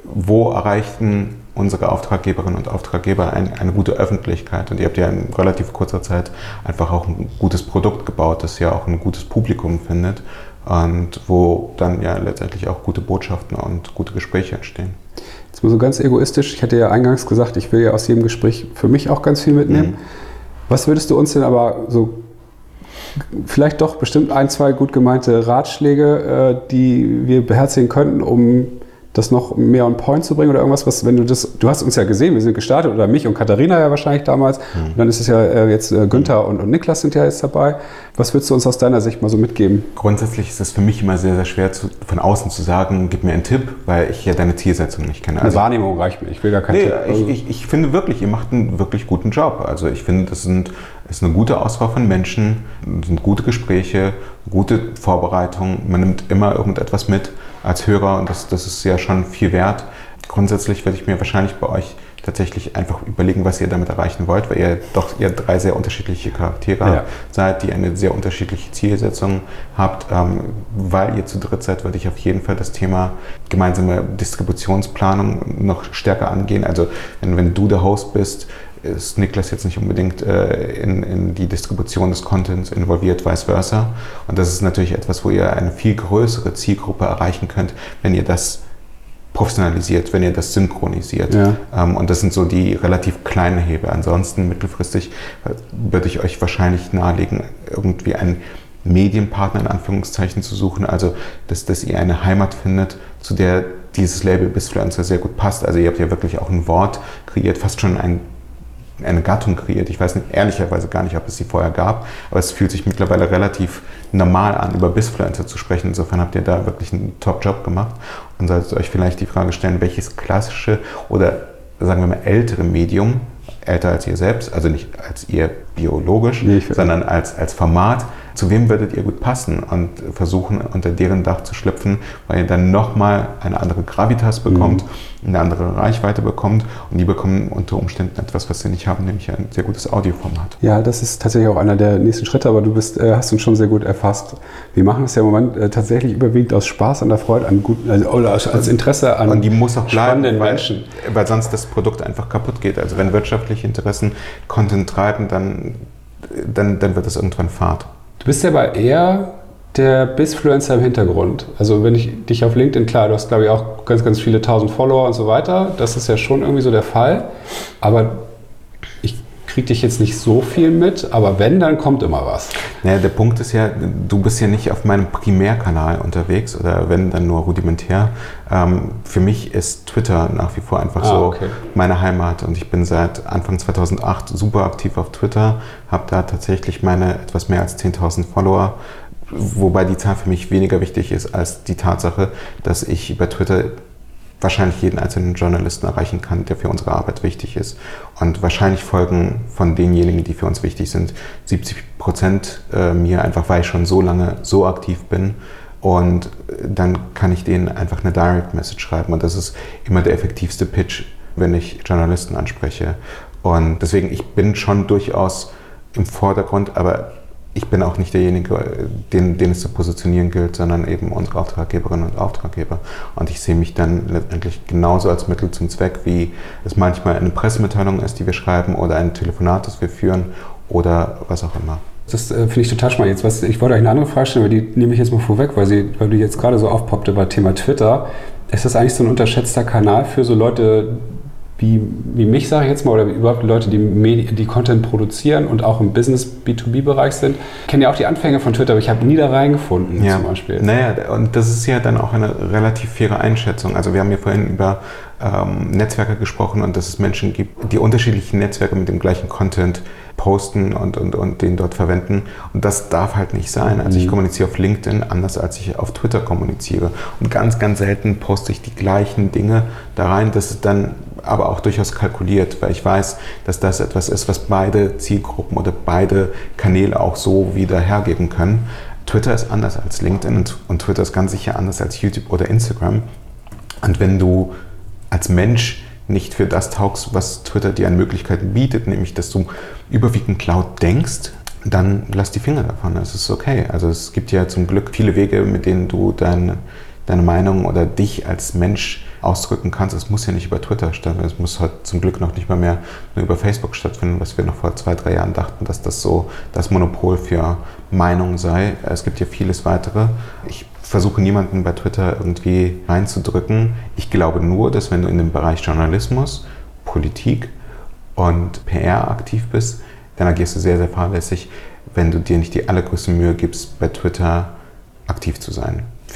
wo erreichten unsere Auftraggeberinnen und Auftraggeber ein, eine gute Öffentlichkeit. Und ihr habt ja in relativ kurzer Zeit einfach auch ein gutes Produkt gebaut, das ja auch ein gutes Publikum findet und wo dann ja letztendlich auch gute Botschaften und gute Gespräche entstehen. Jetzt mal so ganz egoistisch, ich hatte ja eingangs gesagt, ich will ja aus jedem Gespräch für mich auch ganz viel mitnehmen. Mhm. Was würdest du uns denn aber so, vielleicht doch bestimmt ein, zwei gut gemeinte Ratschläge, die wir beherzigen könnten, um das noch mehr on point zu bringen oder irgendwas, was, wenn du das, du hast uns ja gesehen, wir sind gestartet, oder mich und Katharina ja wahrscheinlich damals, mhm. und dann ist es ja äh, jetzt äh, Günther und, und Niklas sind ja jetzt dabei. Was würdest du uns aus deiner Sicht mal so mitgeben? Grundsätzlich ist es für mich immer sehr, sehr schwer, zu, von außen zu sagen, gib mir einen Tipp, weil ich ja deine Zielsetzung nicht kenne. Also, eine Wahrnehmung reicht mir, ich will gar keinen nee, Tipp. Also ich, ich, ich finde wirklich, ihr macht einen wirklich guten Job. Also ich finde, das sind, ist eine gute Auswahl von Menschen, sind gute Gespräche, gute Vorbereitung, man nimmt immer irgendetwas mit als Hörer und das, das ist ja schon viel wert. Grundsätzlich werde ich mir wahrscheinlich bei euch tatsächlich einfach überlegen, was ihr damit erreichen wollt, weil ihr doch ihr drei sehr unterschiedliche Charaktere ja. seid, die eine sehr unterschiedliche Zielsetzung habt. Ähm, weil ihr zu dritt seid, würde ich auf jeden Fall das Thema gemeinsame Distributionsplanung noch stärker angehen. Also wenn, wenn du der Host bist, ist Niklas jetzt nicht unbedingt äh, in, in die Distribution des Contents involviert, vice versa. Und das ist natürlich etwas, wo ihr eine viel größere Zielgruppe erreichen könnt, wenn ihr das professionalisiert, wenn ihr das synchronisiert. Ja. Ähm, und das sind so die relativ kleinen Hebel. Ansonsten mittelfristig würde ich euch wahrscheinlich nahelegen, irgendwie einen Medienpartner in Anführungszeichen zu suchen. Also, dass, dass ihr eine Heimat findet, zu der dieses Label Bizfluencer sehr gut passt. Also ihr habt ja wirklich auch ein Wort kreiert, fast schon ein eine Gattung kreiert. Ich weiß nicht, ehrlicherweise gar nicht, ob es sie vorher gab, aber es fühlt sich mittlerweile relativ normal an, über Bizfluencer zu sprechen. Insofern habt ihr da wirklich einen Top-Job gemacht und solltet euch vielleicht die Frage stellen, welches klassische oder sagen wir mal ältere Medium, älter als ihr selbst, also nicht als ihr biologisch, nee, sondern als, als Format, zu wem würdet ihr gut passen und versuchen, unter deren Dach zu schlüpfen, weil ihr dann nochmal eine andere Gravitas bekommt, mhm. eine andere Reichweite bekommt und die bekommen unter Umständen etwas, was sie nicht haben, nämlich ein sehr gutes Audioformat. Ja, das ist tatsächlich auch einer der nächsten Schritte, aber du bist, äh, hast uns schon sehr gut erfasst. Wir machen es ja im Moment äh, tatsächlich überwiegend aus Spaß an der Freude, an guten, also, oder als Interesse an und die muss auch bleiben, spannenden weil, Menschen. Weil sonst das Produkt einfach kaputt geht. Also wenn wirtschaftliche Interessen Content treiben, dann, dann, dann wird es irgendwann Fahrt. Du bist ja aber eher der Bizfluencer im Hintergrund. Also wenn ich dich auf LinkedIn, klar, du hast glaube ich auch ganz, ganz viele tausend Follower und so weiter. Das ist ja schon irgendwie so der Fall. Aber ich kriege dich jetzt nicht so viel mit, aber wenn, dann kommt immer was. Naja, der Punkt ist ja, du bist ja nicht auf meinem Primärkanal unterwegs oder wenn, dann nur rudimentär. Ähm, für mich ist Twitter nach wie vor einfach ah, so okay. meine Heimat und ich bin seit Anfang zweitausendacht super aktiv auf Twitter, habe da tatsächlich meine etwas mehr als zehntausend Follower, wobei die Zahl für mich weniger wichtig ist als die Tatsache, dass ich über Twitter wahrscheinlich jeden einzelnen Journalisten erreichen kann, der für unsere Arbeit wichtig ist. Und wahrscheinlich folgen von denjenigen, die für uns wichtig sind, siebzig Prozent äh, mir, einfach weil ich schon so lange so aktiv bin. Und dann kann ich denen einfach eine Direct Message schreiben. Und das ist immer der effektivste Pitch, wenn ich Journalisten anspreche. Und deswegen, ich bin schon durchaus im Vordergrund, aber ich bin auch nicht derjenige, den, den es zu positionieren gilt, sondern eben unsere Auftraggeberinnen und Auftraggeber. Und ich sehe mich dann letztendlich genauso als Mittel zum Zweck, wie es manchmal eine Pressemitteilung ist, die wir schreiben oder ein Telefonat, das wir führen oder was auch immer. Das äh, finde ich total spannend. Jetzt, was, ich wollte euch eine andere Frage stellen, aber die nehme ich jetzt mal vorweg, weil, sie, weil die jetzt gerade so aufpoppte bei Thema Twitter. Ist das eigentlich so ein unterschätzter Kanal für so Leute wie, wie mich, sage ich jetzt mal, oder überhaupt Leute, die, Medi- die Content produzieren und auch im Business B zwei B-Bereich sind? Ich kenne ja auch die Anfänge von Twitter, aber ich habe nie da reingefunden, ja. zum Beispiel. Naja, und das ist ja dann auch eine relativ faire Einschätzung. Also wir haben ja vorhin über ähm, Netzwerke gesprochen und dass es Menschen gibt, die unterschiedliche Netzwerke mit dem gleichen Content posten und, und, und den dort verwenden. Und das darf halt nicht sein. Also ich kommuniziere auf LinkedIn anders, als ich auf Twitter kommuniziere. Und ganz, ganz selten poste ich die gleichen Dinge da rein. Das ist dann aber auch durchaus kalkuliert, weil ich weiß, dass das etwas ist, was beide Zielgruppen oder beide Kanäle auch so wieder hergeben können. Twitter ist anders als LinkedIn und Twitter ist ganz sicher anders als YouTube oder Instagram. Und wenn du als Mensch nicht für das taugst, was Twitter dir an Möglichkeiten bietet, nämlich dass du überwiegend laut denkst, dann lass die Finger davon. Es ist okay. Also es gibt ja zum Glück viele Wege, mit denen du dein, deine Meinung oder dich als Mensch ausdrücken kannst. Es muss ja nicht über Twitter stattfinden. Es muss halt zum Glück noch nicht mal mehr nur über Facebook stattfinden, was wir noch vor zwei, drei Jahren dachten, dass das so das Monopol für Meinung sei. Es gibt ja vieles weitere. Ich versuche niemanden bei Twitter irgendwie reinzudrücken. Ich glaube nur, dass wenn du in dem Bereich Journalismus, Politik und P R aktiv bist, dann agierst du sehr, sehr fahrlässig, wenn du dir nicht die allergrößte Mühe gibst, bei Twitter aktiv zu sein.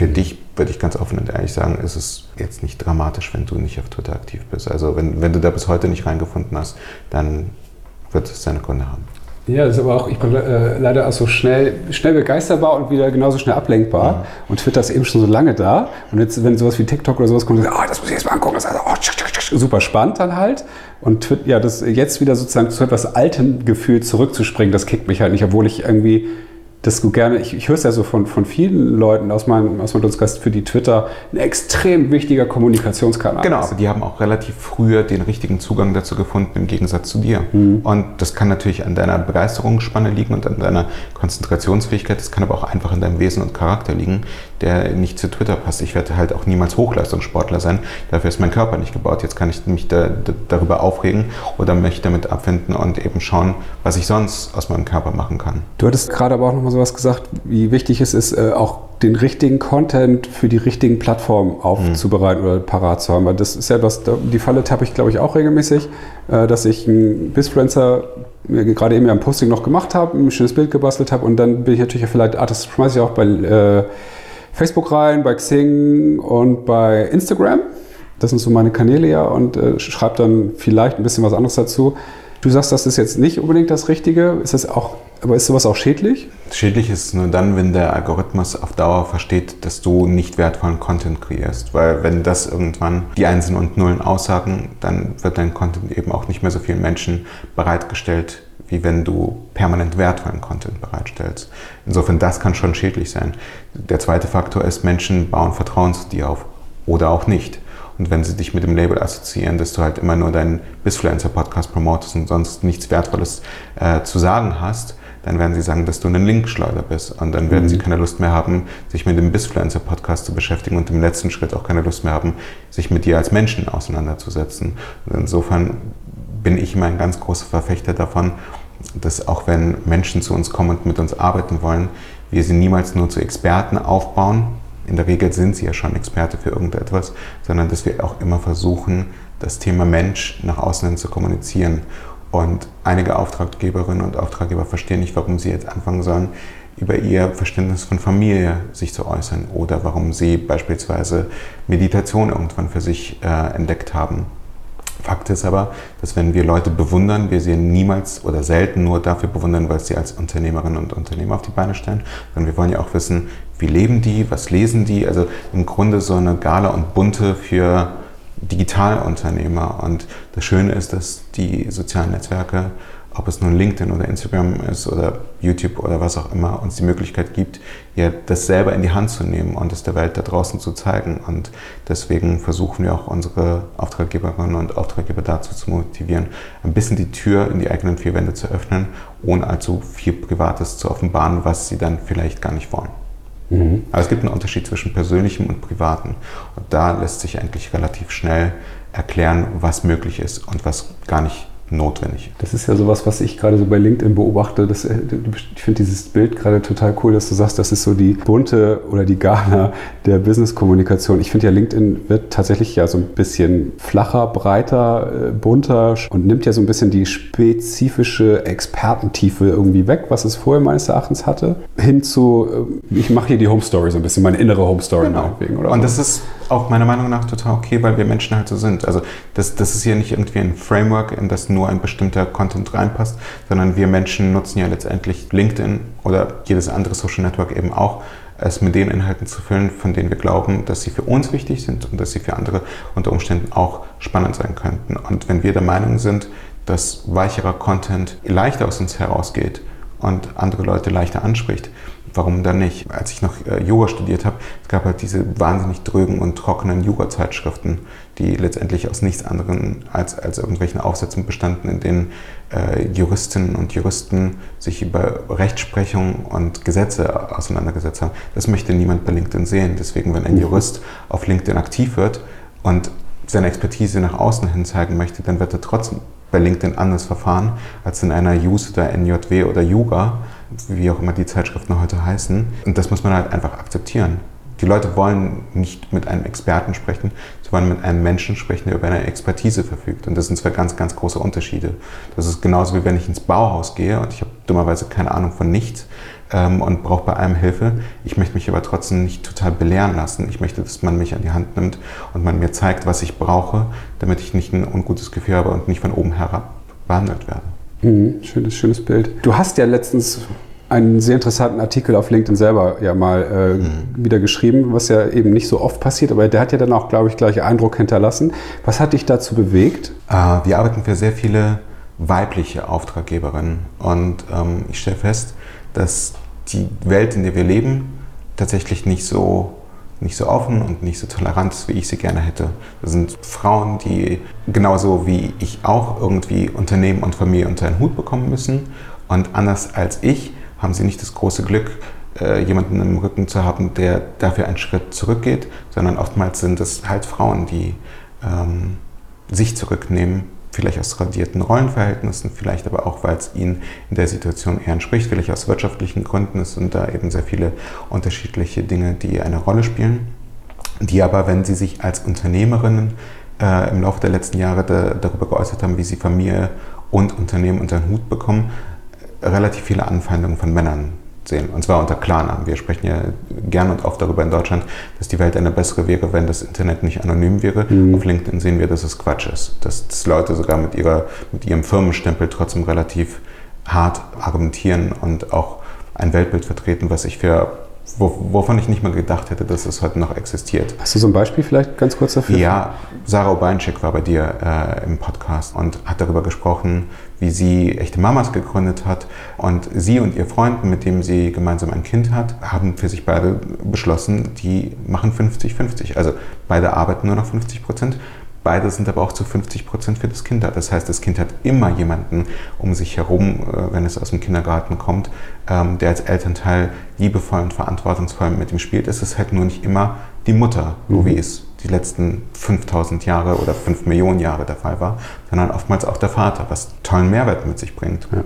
für mhm. dich würde ich ganz offen und ehrlich sagen, ist es jetzt nicht dramatisch, wenn du nicht auf Twitter aktiv bist. Also wenn, wenn du da bis heute nicht reingefunden hast, dann wird es seine Gründe haben. Ja, das ist aber auch, ich bin äh, leider auch so schnell, schnell begeisterbar und wieder genauso schnell ablenkbar. Mhm. Und Twitter ist eben schon so lange da. Und jetzt, wenn sowas wie TikTok oder sowas kommt, dann, oh, das muss ich jetzt mal angucken. Das ist also, oh, tsch, tsch, tsch, super spannend dann halt. Und Twitter, ja, das jetzt wieder sozusagen zu etwas altem Gefühl zurückzuspringen, das kickt mich halt nicht, obwohl ich irgendwie das du gerne, ich, ich höre es ja so von, von vielen Leuten aus meinem, aus meinem Dunstkreis, für die Twitter ein extrem wichtiger Kommunikationskanal Genau, aber die haben auch relativ früher den richtigen Zugang dazu gefunden, im Gegensatz zu dir. Mhm. Und das kann natürlich an deiner Begeisterungsspanne liegen und an deiner Konzentrationsfähigkeit, das kann aber auch einfach an deinem Wesen und Charakter liegen, der nicht zu Twitter passt. Ich werde halt auch niemals Hochleistungssportler sein, dafür ist mein Körper nicht gebaut. Jetzt kann ich mich da, da, darüber aufregen oder mich damit abfinden und eben schauen, was ich sonst aus meinem Körper machen kann. Du hattest gerade aber auch noch mal sowas gesagt, wie wichtig es ist, äh, auch den richtigen Content für die richtigen Plattformen aufzubereiten mhm. oder parat zu haben. Weil das ist ja was, die Falle tappe ich glaube ich auch regelmäßig, äh, dass ich einen Bizfluencer gerade eben ja ein Posting noch gemacht habe, ein schönes Bild gebastelt habe und dann bin ich natürlich vielleicht, ah, das schmeiße ich auch bei äh, Facebook rein, bei Xing und bei Instagram. Das sind so meine Kanäle ja und äh, schreibe dann vielleicht ein bisschen was anderes dazu. Du sagst, das ist jetzt nicht unbedingt das Richtige. Ist das auch, aber ist sowas auch schädlich? Schädlich ist es nur dann, wenn der Algorithmus auf Dauer versteht, dass du nicht wertvollen Content kreierst. Weil wenn das irgendwann die Einsen und Nullen aussagen, dann wird dein Content eben auch nicht mehr so vielen Menschen bereitgestellt, wie wenn du permanent wertvollen Content bereitstellst. Insofern, das kann schon schädlich sein. Der zweite Faktor ist, Menschen bauen Vertrauen zu dir auf oder auch nicht. Und wenn sie dich mit dem Label assoziieren, dass du halt immer nur deinen Bizfluencer-Podcast promotest und sonst nichts Wertvolles äh, zu sagen hast, dann werden sie sagen, dass du ein Linkschleuder bist. Und dann werden mhm. sie keine Lust mehr haben, sich mit dem Bizfluencer-Podcast zu beschäftigen und im letzten Schritt auch keine Lust mehr haben, sich mit dir als Menschen auseinanderzusetzen. Und insofern bin ich immer ein ganz großer Verfechter davon, dass auch wenn Menschen zu uns kommen und mit uns arbeiten wollen, wir sie niemals nur zu Experten aufbauen. In der Regel sind sie ja schon Experte für irgendetwas, sondern dass wir auch immer versuchen, das Thema Mensch nach außen hin zu kommunizieren. Und einige Auftraggeberinnen und Auftraggeber verstehen nicht, warum sie jetzt anfangen sollen, über ihr Verständnis von Familie sich zu äußern oder warum sie beispielsweise Meditation irgendwann für sich äh, entdeckt haben. Fakt ist aber, dass wenn wir Leute bewundern, wir sie niemals oder selten nur dafür bewundern, weil sie als Unternehmerinnen und Unternehmer auf die Beine stellen, sondern wir wollen ja auch wissen, wie leben die, was lesen die, also im Grunde so eine Gala und Bunte für Digitalunternehmer. Und das Schöne ist, dass die sozialen Netzwerke, ob es nun LinkedIn oder Instagram ist oder YouTube oder was auch immer, uns die Möglichkeit gibt, ja, das selber in die Hand zu nehmen und es der Welt da draußen zu zeigen. Und deswegen versuchen wir auch unsere Auftraggeberinnen und Auftraggeber dazu zu motivieren, ein bisschen die Tür in die eigenen vier Wände zu öffnen, ohne allzu viel Privates zu offenbaren, was sie dann vielleicht gar nicht wollen. Mhm. Aber es gibt einen Unterschied zwischen Persönlichem und Privatem. Und da lässt sich eigentlich relativ schnell erklären, was möglich ist und was gar nicht notwendig. Das ist ja sowas, was ich gerade so bei LinkedIn beobachte. Das, ich finde dieses Bild gerade total cool, dass du sagst, das ist so die bunte oder die Gala der Business-Kommunikation. Ich finde ja, LinkedIn wird tatsächlich ja so ein bisschen flacher, breiter, bunter und nimmt ja so ein bisschen die spezifische Expertentiefe irgendwie weg, was es vorher meines Erachtens hatte, hin zu, ich mache hier die Home Story so ein bisschen, meine innere Home Story genau. meinetwegen. Oder und so. Das ist auch meiner Meinung nach total okay, weil wir Menschen halt so sind. Also das, das ist hier nicht irgendwie ein Framework, in das nur ein bestimmter Content reinpasst, sondern wir Menschen nutzen ja letztendlich LinkedIn oder jedes andere Social Network eben auch, es mit den Inhalten zu füllen, von denen wir glauben, dass sie für uns wichtig sind und dass sie für andere unter Umständen auch spannend sein könnten. Und wenn wir der Meinung sind, dass weicherer Content leichter aus uns herausgeht und andere Leute leichter anspricht, warum dann nicht? Als ich noch äh, Yoga studiert habe, es gab halt diese wahnsinnig drögen und trockenen Yoga-Zeitschriften, die letztendlich aus nichts anderem als, als irgendwelchen Aufsätzen bestanden, in denen äh, Juristinnen und Juristen sich über Rechtsprechung und Gesetze auseinandergesetzt haben. Das möchte niemand bei LinkedIn sehen. Deswegen, wenn ein Jurist auf LinkedIn aktiv wird und seine Expertise nach außen hin zeigen möchte, dann wird er trotzdem bei LinkedIn anders verfahren als in einer J U S oder N J W oder Yoga, wie auch immer die Zeitschriften heute heißen. Und das muss man halt einfach akzeptieren. Die Leute wollen nicht mit einem Experten sprechen, sie wollen mit einem Menschen sprechen, der über eine Expertise verfügt. Und das sind zwei ganz, ganz große Unterschiede. Das ist genauso wie wenn ich ins Bauhaus gehe und ich habe dummerweise keine Ahnung von nichts, ähm, und brauche bei allem Hilfe. Ich möchte mich aber trotzdem nicht total belehren lassen. Ich möchte, dass man mich an die Hand nimmt und man mir zeigt, was ich brauche, damit ich nicht ein ungutes Gefühl habe und nicht von oben herab behandelt werde. Mhm, schönes, schönes Bild. Du hast ja letztens einen sehr interessanten Artikel auf LinkedIn selber ja mal äh, mhm. wieder geschrieben, was ja eben nicht so oft passiert, aber der hat ja dann auch, glaube ich, gleich Eindruck hinterlassen. Was hat dich dazu bewegt? Äh, wir arbeiten für sehr viele weibliche Auftraggeberinnen und ähm, ich stelle fest, dass die Welt, in der wir leben, tatsächlich nicht so, nicht so offen und nicht so tolerant ist, wie ich sie gerne hätte. Das sind Frauen, die genauso wie ich auch irgendwie Unternehmen und Familie unter einen Hut bekommen müssen und anders als ich haben sie nicht das große Glück, jemanden im Rücken zu haben, der dafür einen Schritt zurückgeht, sondern oftmals sind es halt Frauen, die ähm, sich zurücknehmen, vielleicht aus tradierten Rollenverhältnissen, vielleicht aber auch, weil es ihnen in der Situation eher entspricht, vielleicht aus wirtschaftlichen Gründen. Es sind da eben sehr viele unterschiedliche Dinge, die eine Rolle spielen, die aber, wenn sie sich als Unternehmerinnen äh, im Laufe der letzten Jahre da, darüber geäußert haben, wie sie Familie und Unternehmen unter den Hut bekommen, relativ viele Anfeindungen von Männern sehen. Und zwar unter Klarnamen. Wir sprechen ja gern und oft darüber in Deutschland, dass die Welt eine bessere wäre, wenn das Internet nicht anonym wäre. Mhm. Auf LinkedIn sehen wir, dass es Quatsch ist. Dass, dass Leute sogar mit, ihrer, mit ihrem Firmenstempel trotzdem relativ hart argumentieren und auch ein Weltbild vertreten, was ich für wovon ich nicht mal gedacht hätte, dass es heute noch existiert. Hast du so ein Beispiel vielleicht ganz kurz dafür? Ja, Sarah Obeinschick war bei dir äh, im Podcast und hat darüber gesprochen, wie sie Echte Mamas gegründet hat. Und sie und ihr Freund, mit dem sie gemeinsam ein Kind hat, haben für sich beide beschlossen, die machen fünfzig fünfzig. Also beide arbeiten nur noch fünfzig Prozent. Beide sind aber auch zu fünfzig Prozent für das Kind da. Das heißt, das Kind hat immer jemanden um sich herum, wenn es aus dem Kindergarten kommt, der als Elternteil liebevoll und verantwortungsvoll mit ihm spielt. Es ist halt nur nicht immer die Mutter, so wie es die letzten fünftausend Jahre oder fünf Millionen Jahre der Fall war, sondern oftmals auch der Vater, was tollen Mehrwert mit sich bringt. Ja.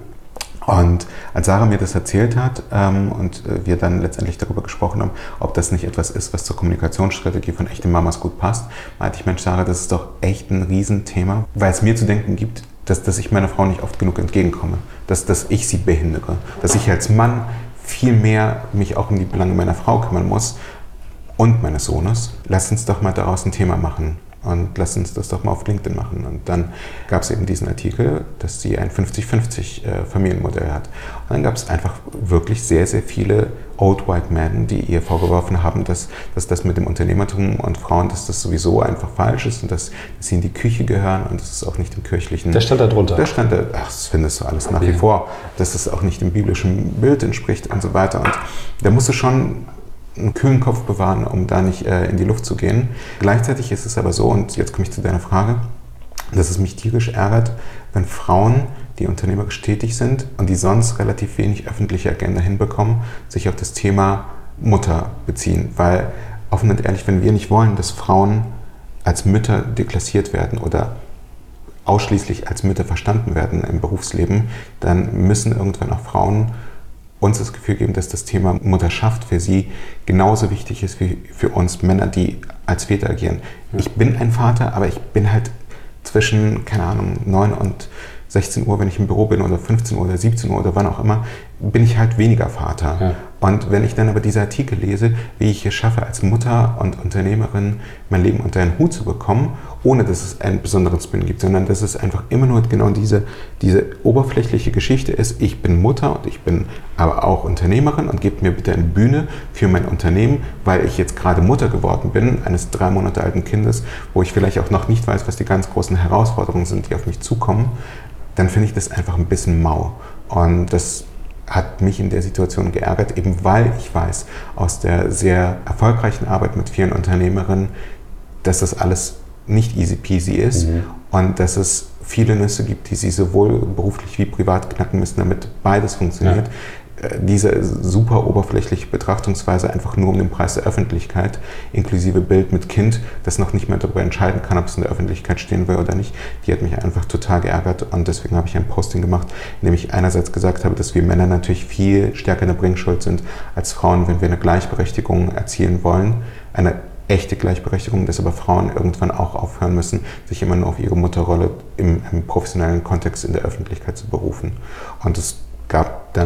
Und als Sarah mir das erzählt hat ähm, und äh, wir dann letztendlich darüber gesprochen haben, ob das nicht etwas ist, was zur Kommunikationsstrategie von Echte Mamas gut passt, meinte ich, Mensch Sarah, das ist doch echt ein Riesenthema, weil es mir zu denken gibt, dass, dass ich meiner Frau nicht oft genug entgegenkomme, dass, dass ich sie behindere, dass ich als Mann viel mehr mich auch um die Belange meiner Frau kümmern muss und meines Sohnes. Lass uns doch mal daraus ein Thema machen. Und lass uns das doch mal auf LinkedIn machen. Und dann gab es eben diesen Artikel, dass sie ein fünfzig fünfzig äh, Familienmodell hat. Und dann gab es einfach wirklich sehr, sehr viele Old White Men, die ihr vorgeworfen haben, dass, dass das mit dem Unternehmertum und Frauen, dass das sowieso einfach falsch ist und dass, dass sie in die Küche gehören und das ist auch nicht im kirchlichen... Der stand da drunter. Der stand da, ach, das findest du alles nach wie vor, dass das auch nicht dem biblischen Bild entspricht und so weiter. Und da musst du schon einen kühlen Kopf bewahren, um da nicht äh, in die Luft zu gehen. Gleichzeitig ist es aber so, und jetzt komme ich zu deiner Frage, dass es mich tierisch ärgert, wenn Frauen, die unternehmerisch tätig sind und die sonst relativ wenig öffentliche Agenda hinbekommen, sich auf das Thema Mutter beziehen. Weil, offen und ehrlich, wenn wir nicht wollen, dass Frauen als Mütter deklassiert werden oder ausschließlich als Mütter verstanden werden im Berufsleben, dann müssen irgendwann auch Frauen uns das Gefühl geben, dass das Thema Mutterschaft für sie genauso wichtig ist wie für uns Männer, die als Väter agieren. Ja. Ich bin ein Vater, aber ich bin halt zwischen, keine Ahnung, neun und sechzehn Uhr, wenn ich im Büro bin, oder fünfzehn Uhr oder siebzehn Uhr oder wann auch immer, bin ich halt weniger Vater. Ja. Und wenn ich dann aber diese Artikel lese, wie ich es schaffe, als Mutter und Unternehmerin mein Leben unter einen Hut zu bekommen, ohne dass es einen besonderen Spin gibt, sondern dass es einfach immer nur genau diese, diese oberflächliche Geschichte ist, ich bin Mutter und ich bin aber auch Unternehmerin und gebt mir bitte eine Bühne für mein Unternehmen, weil ich jetzt gerade Mutter geworden bin, eines drei Monate alten Kindes, wo ich vielleicht auch noch nicht weiß, was die ganz großen Herausforderungen sind, die auf mich zukommen, dann finde ich das einfach ein bisschen mau. Und das hat mich in der Situation geärgert, eben weil ich weiß aus der sehr erfolgreichen Arbeit mit vielen Unternehmerinnen, dass das alles nicht easy peasy ist mhm. und dass es viele Nüsse gibt, die sie sowohl beruflich wie privat knacken müssen, damit beides funktioniert. Ja. Diese super oberflächliche Betrachtungsweise einfach nur um den Preis der Öffentlichkeit, inklusive Bild mit Kind, das noch nicht mehr darüber entscheiden kann, ob es in der Öffentlichkeit stehen will oder nicht, die hat mich einfach total geärgert und deswegen habe ich ein Posting gemacht, in dem ich einerseits gesagt habe, dass wir Männer natürlich viel stärker in der Bringschuld sind als Frauen, wenn wir eine Gleichberechtigung erzielen wollen, eine echte Gleichberechtigung, dass aber Frauen irgendwann auch aufhören müssen, sich immer nur auf ihre Mutterrolle im, im professionellen Kontext in der Öffentlichkeit zu berufen. Und es gab dann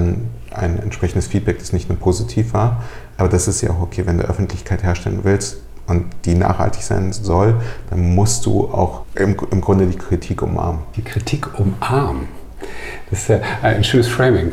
ein entsprechendes Feedback, das nicht nur positiv war. Aber das ist ja auch okay, wenn du Öffentlichkeit herstellen willst und die nachhaltig sein soll, dann musst du auch im, im Grunde die Kritik umarmen. Die Kritik umarmen? Das ist ja ein schönes Framing.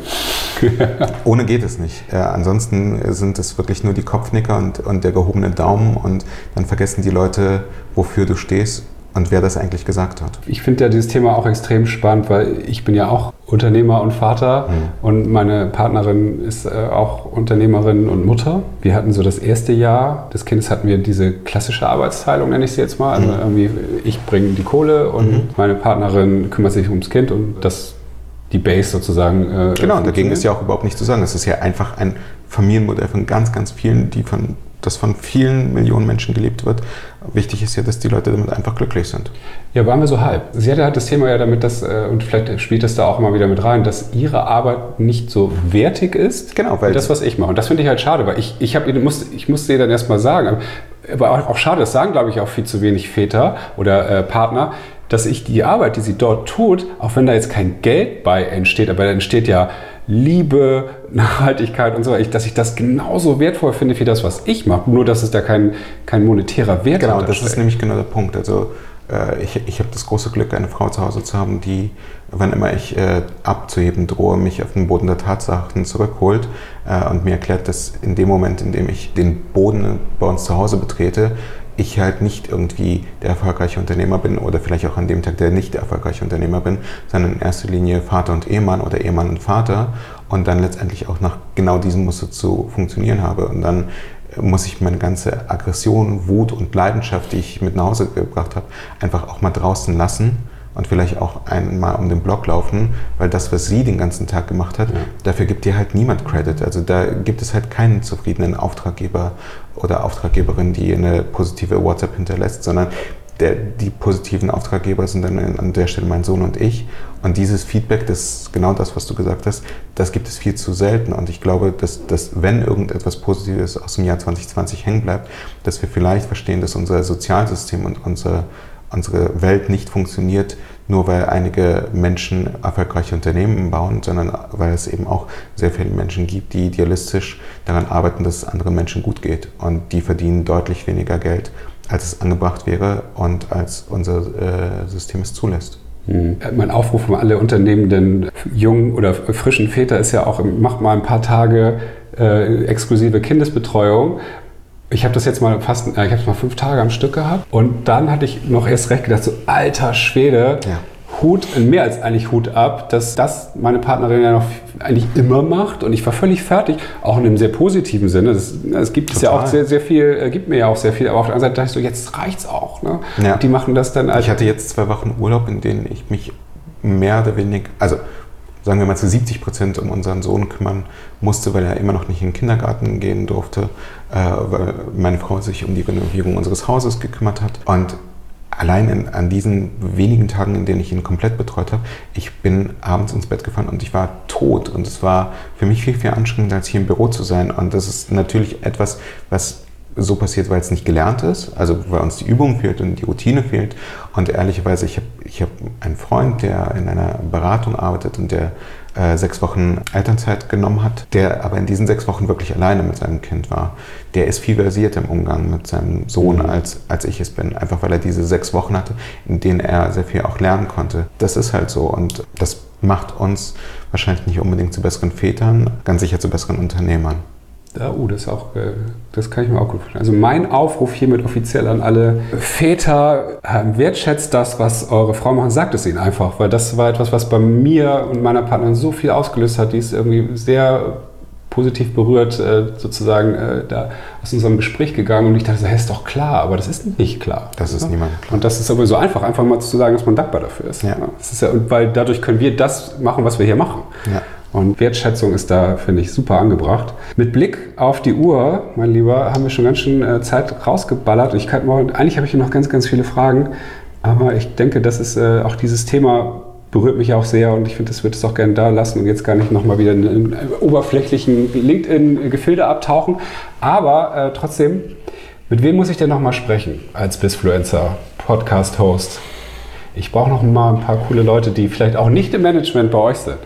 Ohne geht es nicht. Äh, ansonsten sind es wirklich nur die Kopfnicker und, und der gehobene Daumen und dann vergessen die Leute, wofür du stehst und wer das eigentlich gesagt hat. Ich finde ja dieses Thema auch extrem spannend, weil ich bin ja auch Unternehmer und Vater mhm. und meine Partnerin ist äh, auch Unternehmerin und Mutter. Wir hatten so das erste Jahr des Kindes hatten wir diese klassische Arbeitsteilung, nenne ich sie jetzt mal. Also mhm. irgendwie ich bringe die Kohle und mhm. meine Partnerin kümmert sich ums Kind und das die Base sozusagen. Äh, genau, und dagegen ist ja auch überhaupt nicht zu sagen. Es ist ja einfach ein Familienmodell von ganz, ganz vielen, die von, das von vielen Millionen Menschen gelebt wird. Wichtig ist ja, dass die Leute damit einfach glücklich sind. Ja, waren wir so halb. Sie hatte halt das Thema ja damit, dass, und vielleicht spielt das da auch mal wieder mit rein, dass ihre Arbeit nicht so wertig ist. Genau, weil das, was ich mache. Und das finde ich halt schade, weil ich, ich, hab, muss, ich musste ihr dann erstmal sagen, aber auch schade, das sagen, glaube ich, auch viel zu wenig Väter oder äh, Partner, dass ich die Arbeit, die sie dort tut, auch wenn da jetzt kein Geld bei entsteht, aber da entsteht ja Liebe, Nachhaltigkeit und so, dass ich das genauso wertvoll finde wie das, was ich mache. Nur, dass es da kein, kein monetärer Wert Genau, das ist nämlich genau der Punkt. Also äh, ich, ich habe das große Glück, eine Frau zu Hause zu haben, die, wann immer ich äh, abzuheben drohe, mich auf den Boden der Tatsachen zurückholt äh, und mir erklärt, dass in dem Moment, in dem ich den Boden bei uns zu Hause betrete, ich halt nicht irgendwie der erfolgreiche Unternehmer bin oder vielleicht auch an dem Tag der nicht der erfolgreiche Unternehmer bin, sondern in erster Linie Vater und Ehemann oder Ehemann und Vater und dann letztendlich auch nach genau diesem Muster zu funktionieren habe. Und dann muss ich meine ganze Aggression, Wut und Leidenschaft, die ich mit nach Hause gebracht habe, einfach auch mal draußen lassen und vielleicht auch einmal um den Block laufen, weil das, was sie den ganzen Tag gemacht hat, ja. dafür gibt dir halt niemand Credit. Also da gibt es halt keinen zufriedenen Auftraggeber oder Auftraggeberin, die eine positive WhatsApp hinterlässt, sondern der, die positiven Auftraggeber sind dann an der Stelle mein Sohn und ich. Und dieses Feedback, das ist genau das, was du gesagt hast, das gibt es viel zu selten. Und ich glaube, dass, dass wenn irgendetwas Positives aus dem Jahr zwanzig zwanzig hängen bleibt, dass wir vielleicht verstehen, dass unser Sozialsystem und unsere unsere Welt nicht funktioniert, nur weil einige Menschen erfolgreiche Unternehmen bauen, sondern weil es eben auch sehr viele Menschen gibt, die idealistisch daran arbeiten, dass es anderen Menschen gut geht. Und die verdienen deutlich weniger Geld, als es angebracht wäre und als unser äh, System es zulässt. Mhm. Mein Aufruf an alle unternehmenden jungen oder frischen Väter ist ja auch, macht mal ein paar Tage äh, exklusive Kindesbetreuung. Ich habe das jetzt mal fast, ich habe es mal fünf Tage am Stück gehabt und dann hatte ich noch erst recht gedacht, so alter Schwede, ja. Hut, mehr als eigentlich Hut ab, dass das meine Partnerin ja noch eigentlich immer macht und ich war völlig fertig, auch in einem sehr positiven Sinne. Es gibt es ja auch sehr, sehr viel, gibt mir ja auch sehr viel, aber auf der anderen Seite dachte ich so, jetzt reicht's auch. Ne? Ja. Die machen das dann als... Ich hatte jetzt zwei Wochen Urlaub, in denen ich mich mehr oder weniger, also sagen wir mal zu siebzig Prozent um unseren Sohn kümmern musste, weil er immer noch nicht in den Kindergarten gehen durfte, äh, weil meine Frau sich um die Renovierung unseres Hauses gekümmert hat. Und allein in, an diesen wenigen Tagen, in denen ich ihn komplett betreut habe, ich bin abends ins Bett gefallen und ich war tot. Und es war für mich viel, viel anstrengender, als hier im Büro zu sein. Und das ist natürlich etwas, was so passiert, weil es nicht gelernt ist, also weil uns die Übung fehlt und die Routine fehlt. Und ehrlicherweise, ich habe ich hab einen Freund, der in einer Beratung arbeitet und der äh, sechs Wochen Elternzeit genommen hat, der aber in diesen sechs Wochen wirklich alleine mit seinem Kind war. Der ist viel versierter im Umgang mit seinem Sohn, mhm. als, als ich es bin, einfach weil er diese sechs Wochen hatte, in denen er sehr viel auch lernen konnte. Das ist halt so und das macht uns wahrscheinlich nicht unbedingt zu besseren Vätern, ganz sicher zu besseren Unternehmern. Ja, uh, das, ist auch, das kann ich mir auch gut vorstellen. Also mein Aufruf hiermit offiziell an alle Väter, wertschätzt das, was eure Frau machen, sagt es ihnen einfach, weil das war etwas, was bei mir und meiner Partnerin so viel ausgelöst hat, die ist irgendwie sehr positiv berührt sozusagen da aus unserem Gespräch gegangen und ich dachte, das ist doch klar, aber das ist nicht klar. Das ist ja? niemand klar. Und das ist aber so einfach, einfach mal zu sagen, dass man dankbar dafür ist. Ja. Das ist ja, und weil dadurch können wir das machen, was wir hier machen. Ja. Und Wertschätzung ist da, finde ich, super angebracht. Mit Blick auf die Uhr, mein Lieber, haben wir schon ganz schön äh, Zeit rausgeballert. Ich kann morgen, eigentlich habe ich hier noch ganz, ganz viele Fragen, aber ich denke, das ist äh, auch dieses Thema berührt mich auch sehr und ich finde, das wird es auch gerne da lassen und jetzt gar nicht nochmal wieder in, in oberflächlichen LinkedIn-Gefilde abtauchen. Aber äh, trotzdem, mit wem muss ich denn nochmal sprechen als Bizfluencer, Podcast-Host? Ich brauche noch mal ein paar coole Leute, die vielleicht auch nicht im Management bei euch sind.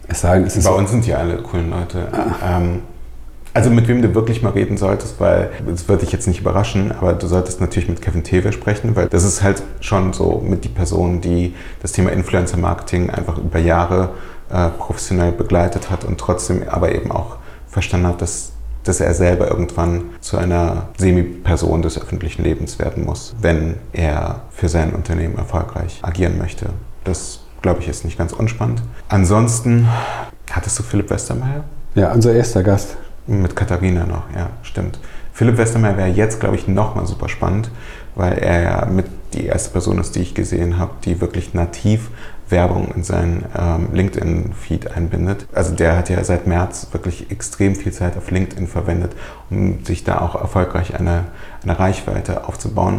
Es sei denn, es ist Bei uns sind ja alle coolen Leute. Ah. Ähm, also mit wem du wirklich mal reden solltest, weil das würde dich jetzt nicht überraschen, aber du solltest natürlich mit Kevin Thewe sprechen, weil das ist halt schon so mit die Person, die das Thema Influencer-Marketing einfach über Jahre äh, professionell begleitet hat und trotzdem aber eben auch verstanden hat, dass, dass er selber irgendwann zu einer Semi-Person des öffentlichen Lebens werden muss, wenn er für sein Unternehmen erfolgreich agieren möchte. Das, glaube ich, ist nicht ganz unspannend. Ansonsten, hattest du Philipp Westermeier? Ja, unser erster Gast. Mit Katharina noch, ja, stimmt. Philipp Westermeier wäre jetzt, glaube ich, nochmal super spannend, weil er ja mit die erste Person ist, die ich gesehen habe, die wirklich nativ Werbung in seinen ähm, LinkedIn-Feed einbindet. Also der hat ja seit März wirklich extrem viel Zeit auf LinkedIn verwendet, um sich da auch erfolgreich eine, eine Reichweite aufzubauen,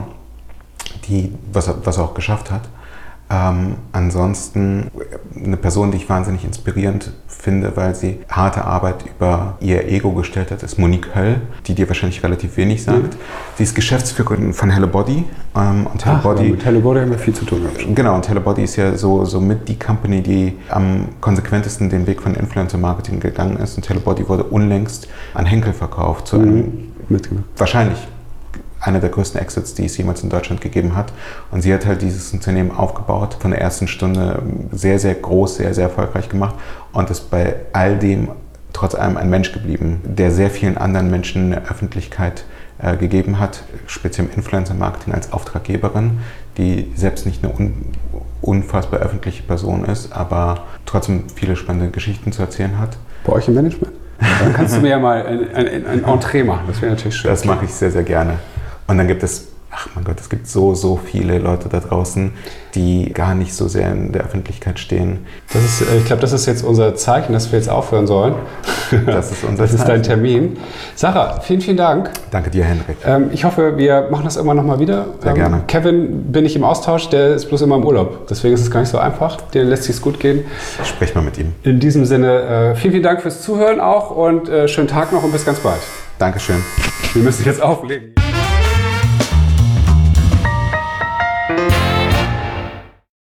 die, was er, was er auch geschafft hat. Ähm, ansonsten eine Person, die ich wahnsinnig inspirierend finde, weil sie harte Arbeit über ihr Ego gestellt hat, ist Monique Höll, die dir wahrscheinlich relativ wenig sagt. Mhm. Sie ist Geschäftsführerin von Hellebody. Ähm, und Ach, Hellebody, mit Hellebody haben wir viel zu tun gehabt. Genau, und Hellebody ist ja so, so mit die Company, die am konsequentesten den Weg von Influencer-Marketing gegangen ist. Und Hellebody wurde unlängst an Henkel verkauft, zu einem mhm. wahrscheinlich einer der größten Exits, die es jemals in Deutschland gegeben hat. Und sie hat halt dieses Unternehmen aufgebaut, von der ersten Stunde sehr, sehr groß, sehr, sehr erfolgreich gemacht und ist bei all dem trotz allem ein Mensch geblieben, der sehr vielen anderen Menschen eine Öffentlichkeit äh, gegeben hat, speziell im Influencer-Marketing als Auftraggeberin, die selbst nicht eine un unfassbar öffentliche Person ist, aber trotzdem viele spannende Geschichten zu erzählen hat. Bei euch im Management? Dann kannst du mir ja mal ein, ein, ein Entree machen, das wäre natürlich schön. Das mache ich sehr, sehr gerne. Und dann gibt es, ach mein Gott, es gibt so, so viele Leute da draußen, die gar nicht so sehr in der Öffentlichkeit stehen. Das ist, ich glaube, das ist jetzt unser Zeichen, dass wir jetzt aufhören sollen. Das ist unser Das ist Zeichen. dein Termin. Sarah, vielen, vielen Dank. Danke dir, Henrik. Ähm, ich hoffe, wir machen das irgendwann nochmal wieder. Sehr ähm, gerne. Kevin bin ich im Austausch, der ist bloß immer im Urlaub. Deswegen ist es gar nicht so einfach. Den lässt sich's gut gehen. Sprech mal mit ihm. In diesem Sinne, äh, vielen, vielen Dank fürs Zuhören auch und äh, schönen Tag noch und bis ganz bald. Dankeschön. Wir müssen jetzt auflegen.